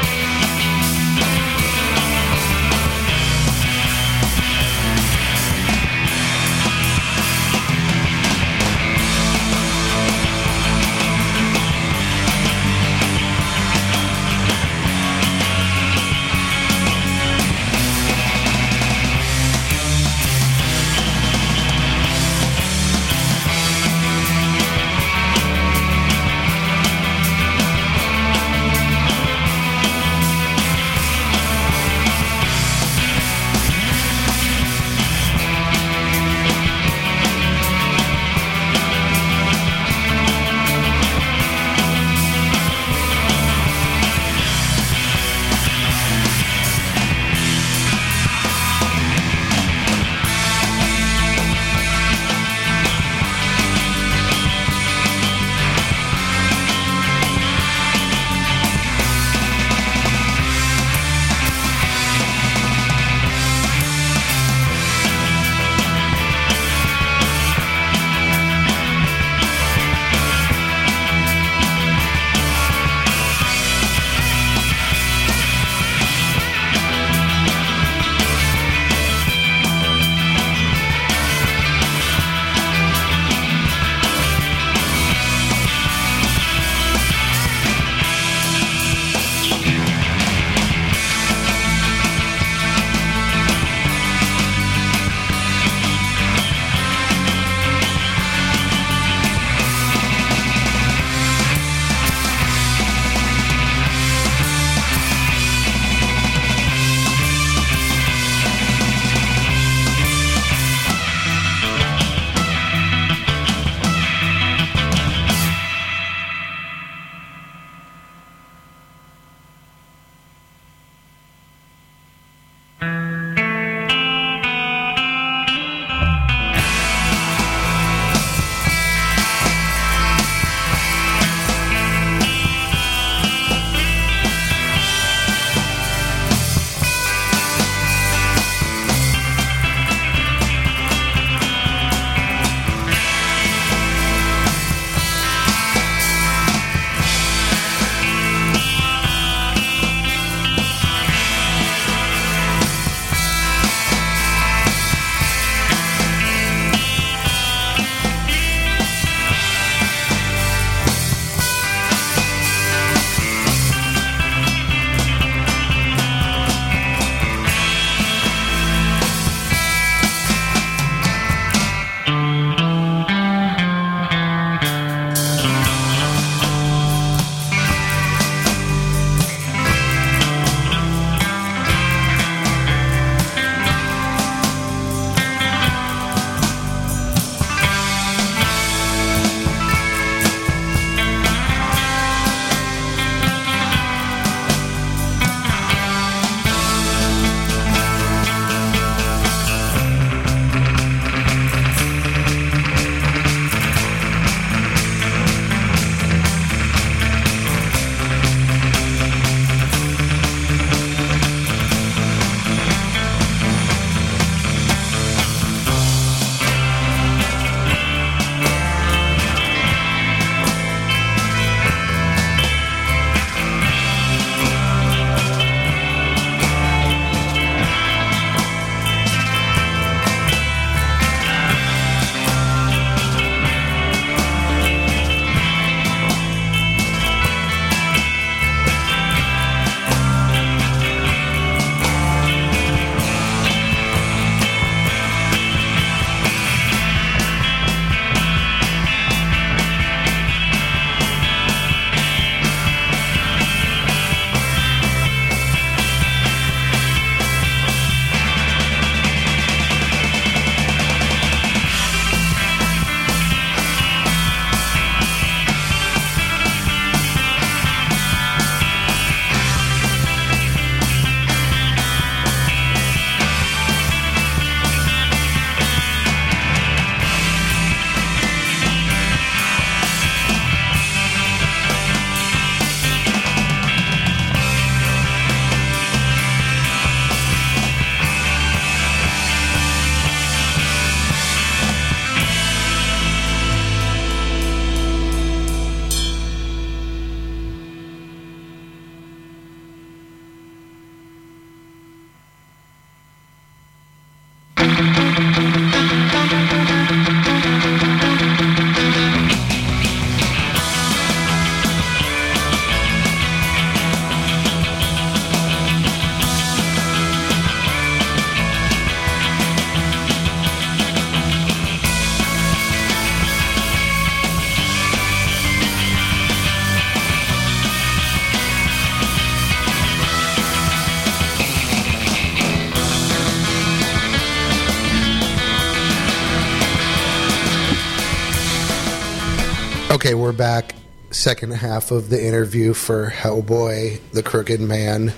Speaker 1: Okay, we're back. Second half of the interview for Hellboy, the Crooked Man.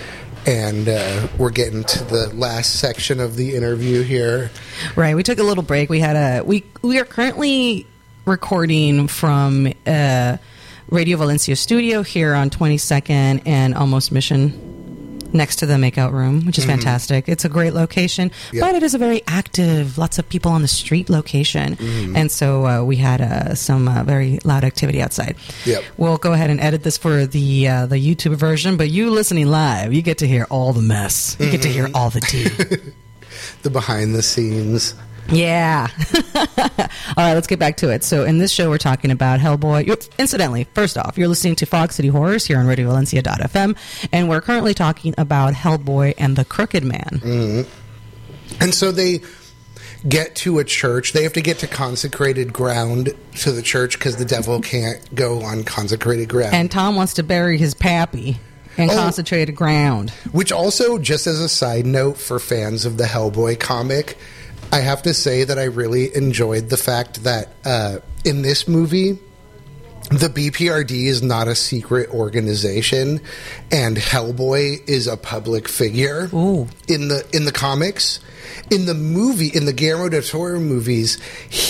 Speaker 1: And uh, we're getting to the last section of the interview here.
Speaker 2: Right. We took a little break. We had a we we are currently recording from uh, Radio Valencia studio here on twenty-second and Almost Mission, next to the makeout room, which is mm-hmm. fantastic. It's a great location, yep. but it is a very active, lots of people on the street location. Mm-hmm. And so uh, we had uh, some uh, very loud activity outside.
Speaker 1: Yep.
Speaker 2: We'll go ahead and edit this for the uh, the YouTube version, but you listening live, you get to hear all the mess. You mm-hmm. get to hear all the tea.
Speaker 1: The behind the scenes.
Speaker 2: Yeah. All right, let's get back to it. So in this show, we're talking about Hellboy. Incidentally, first off, you're listening to Fog City Horrors here on Radio Valencia dot f m, and we're currently talking about Hellboy and the Crooked Man.
Speaker 1: Mm-hmm. And so they get to a church. They have to get to consecrated ground to the church because the devil can't go on consecrated ground.
Speaker 2: And Tom wants to bury his pappy in oh, concentrated ground.
Speaker 1: Which also, just as a side note for fans of the Hellboy comic, I have to say that I really enjoyed the fact that uh, in this movie, the B P R D is not a secret organization, and Hellboy is a public figure.
Speaker 2: Ooh.
Speaker 1: in the in the comics. In the movie, in the Guillermo del Toro movies,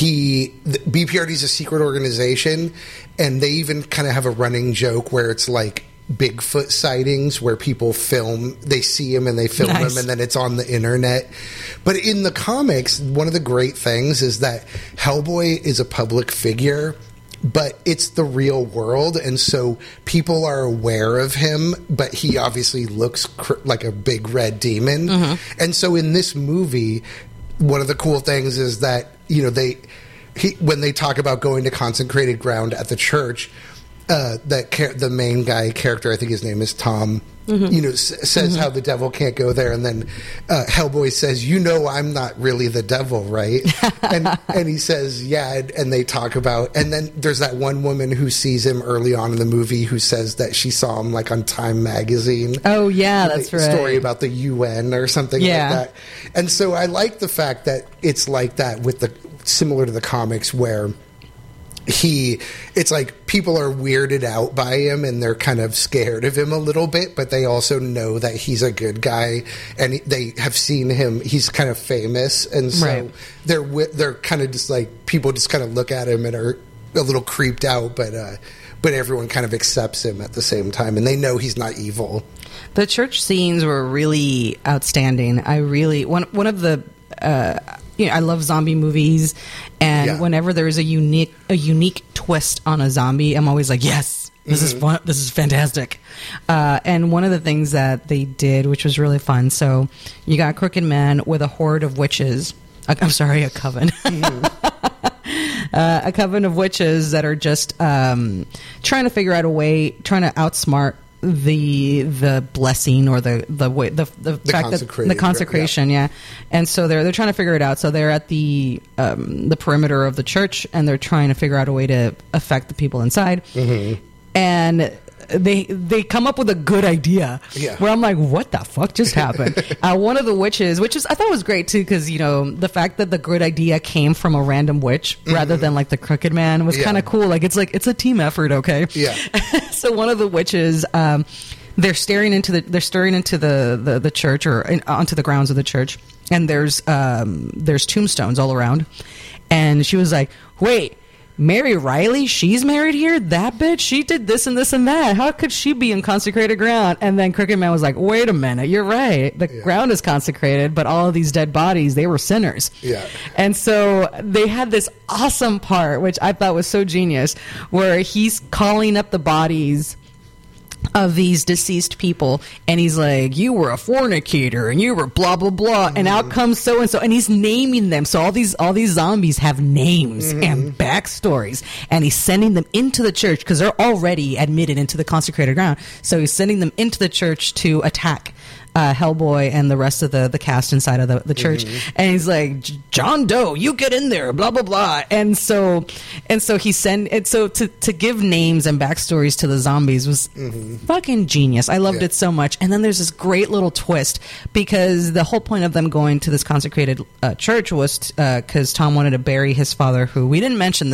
Speaker 1: he the B P R D is a secret organization, and they even kind of have a running joke where it's like Bigfoot sightings where people film, they see him and they film nice. him, and then it's on the internet. But in the comics, one of the great things is that Hellboy is a public figure, but it's the real world, and so people are aware of him, but he obviously looks cr- like a big red demon. Mm-hmm. And so in this movie, one of the cool things is that, you know, they he, when they talk about going to consecrated ground at the church, Uh, that char- the main guy character, I think his name is Tom, mm-hmm. you know, s- says mm-hmm. how the devil can't go there, and then uh, Hellboy says, "You know, I'm not really the devil, right?" and and he says, "Yeah," and, and they talk about, and then there's that one woman who sees him early on in the movie who says that she saw him like on Time magazine.
Speaker 2: Oh yeah, that's right.
Speaker 1: Story about the U N or something
Speaker 2: yeah.
Speaker 1: like that. And so I like the fact that it's like that with the similar to the comics where he it's like people are weirded out by him and they're kind of scared of him a little bit, but they also know that he's a good guy, and he, they have seen him, he's kind of famous, and so
Speaker 2: right.
Speaker 1: they're they're kind of just like, people just kind of look at him and are a little creeped out, but uh but everyone kind of accepts him at the same time, and they know he's not evil.
Speaker 2: The church scenes were really outstanding. I really one one of the uh you know, I love zombie movies, and yeah. whenever there is a unique a unique twist on a zombie, I'm always like, yes, this mm-hmm. is fun. This is fantastic. Uh, and one of the things that they did, which was really fun, so you got Crooked Man with a horde of witches. Uh, I'm sorry, a coven. Mm-hmm. uh, a coven of witches that are just um, trying to figure out a way, trying to outsmart the the blessing or the the way the the,
Speaker 1: the
Speaker 2: fact that the consecration yeah. yeah and so they're they're trying to figure it out. So they're at the um the perimeter of the church, and they're trying to figure out a way to affect the people inside. Mm-hmm. And they they come up with a good idea
Speaker 1: yeah.
Speaker 2: where I'm like, what the fuck just happened? uh, one of the witches, which is I thought was great too, because you know the fact that the good idea came from a random witch mm-hmm. rather than like the Crooked Man was yeah. kind of cool. Like it's like it's a team effort, okay?
Speaker 1: Yeah.
Speaker 2: So one of the witches, um, they're staring into the they're staring into the the, the church or in, onto the grounds of the church, and there's um, there's tombstones all around, and she was like, wait. Mary Riley, she's married here? That bitch? She did this and this and that. How could she be in consecrated ground? And then Crooked Man was like, wait a minute, you're right. The yeah. ground is consecrated, but all of these dead bodies, they were sinners.
Speaker 1: Yeah.
Speaker 2: And so they had this awesome part, which I thought was so genius, where he's calling up the bodies of these deceased people, and he's like, you were a fornicator and you were blah blah blah, mm-hmm. and out comes so and so, and he's naming them. So all these all these zombies have names mm-hmm. and backstories, and he's sending them into the church because they're already admitted into the consecrated ground. So he's sending them into the church to attack Uh, Hellboy and the rest of the, the cast inside of the, the church. Mm-hmm. And he's like, John Doe, you get in there, blah, blah, blah. And so and so he send and so to, to give names and backstories to the zombies was mm-hmm. fucking genius. I loved yeah. it so much. And then there's this great little twist, because the whole point of them going to this consecrated uh, church was because uh, Tom wanted to bury his father, who we didn't mention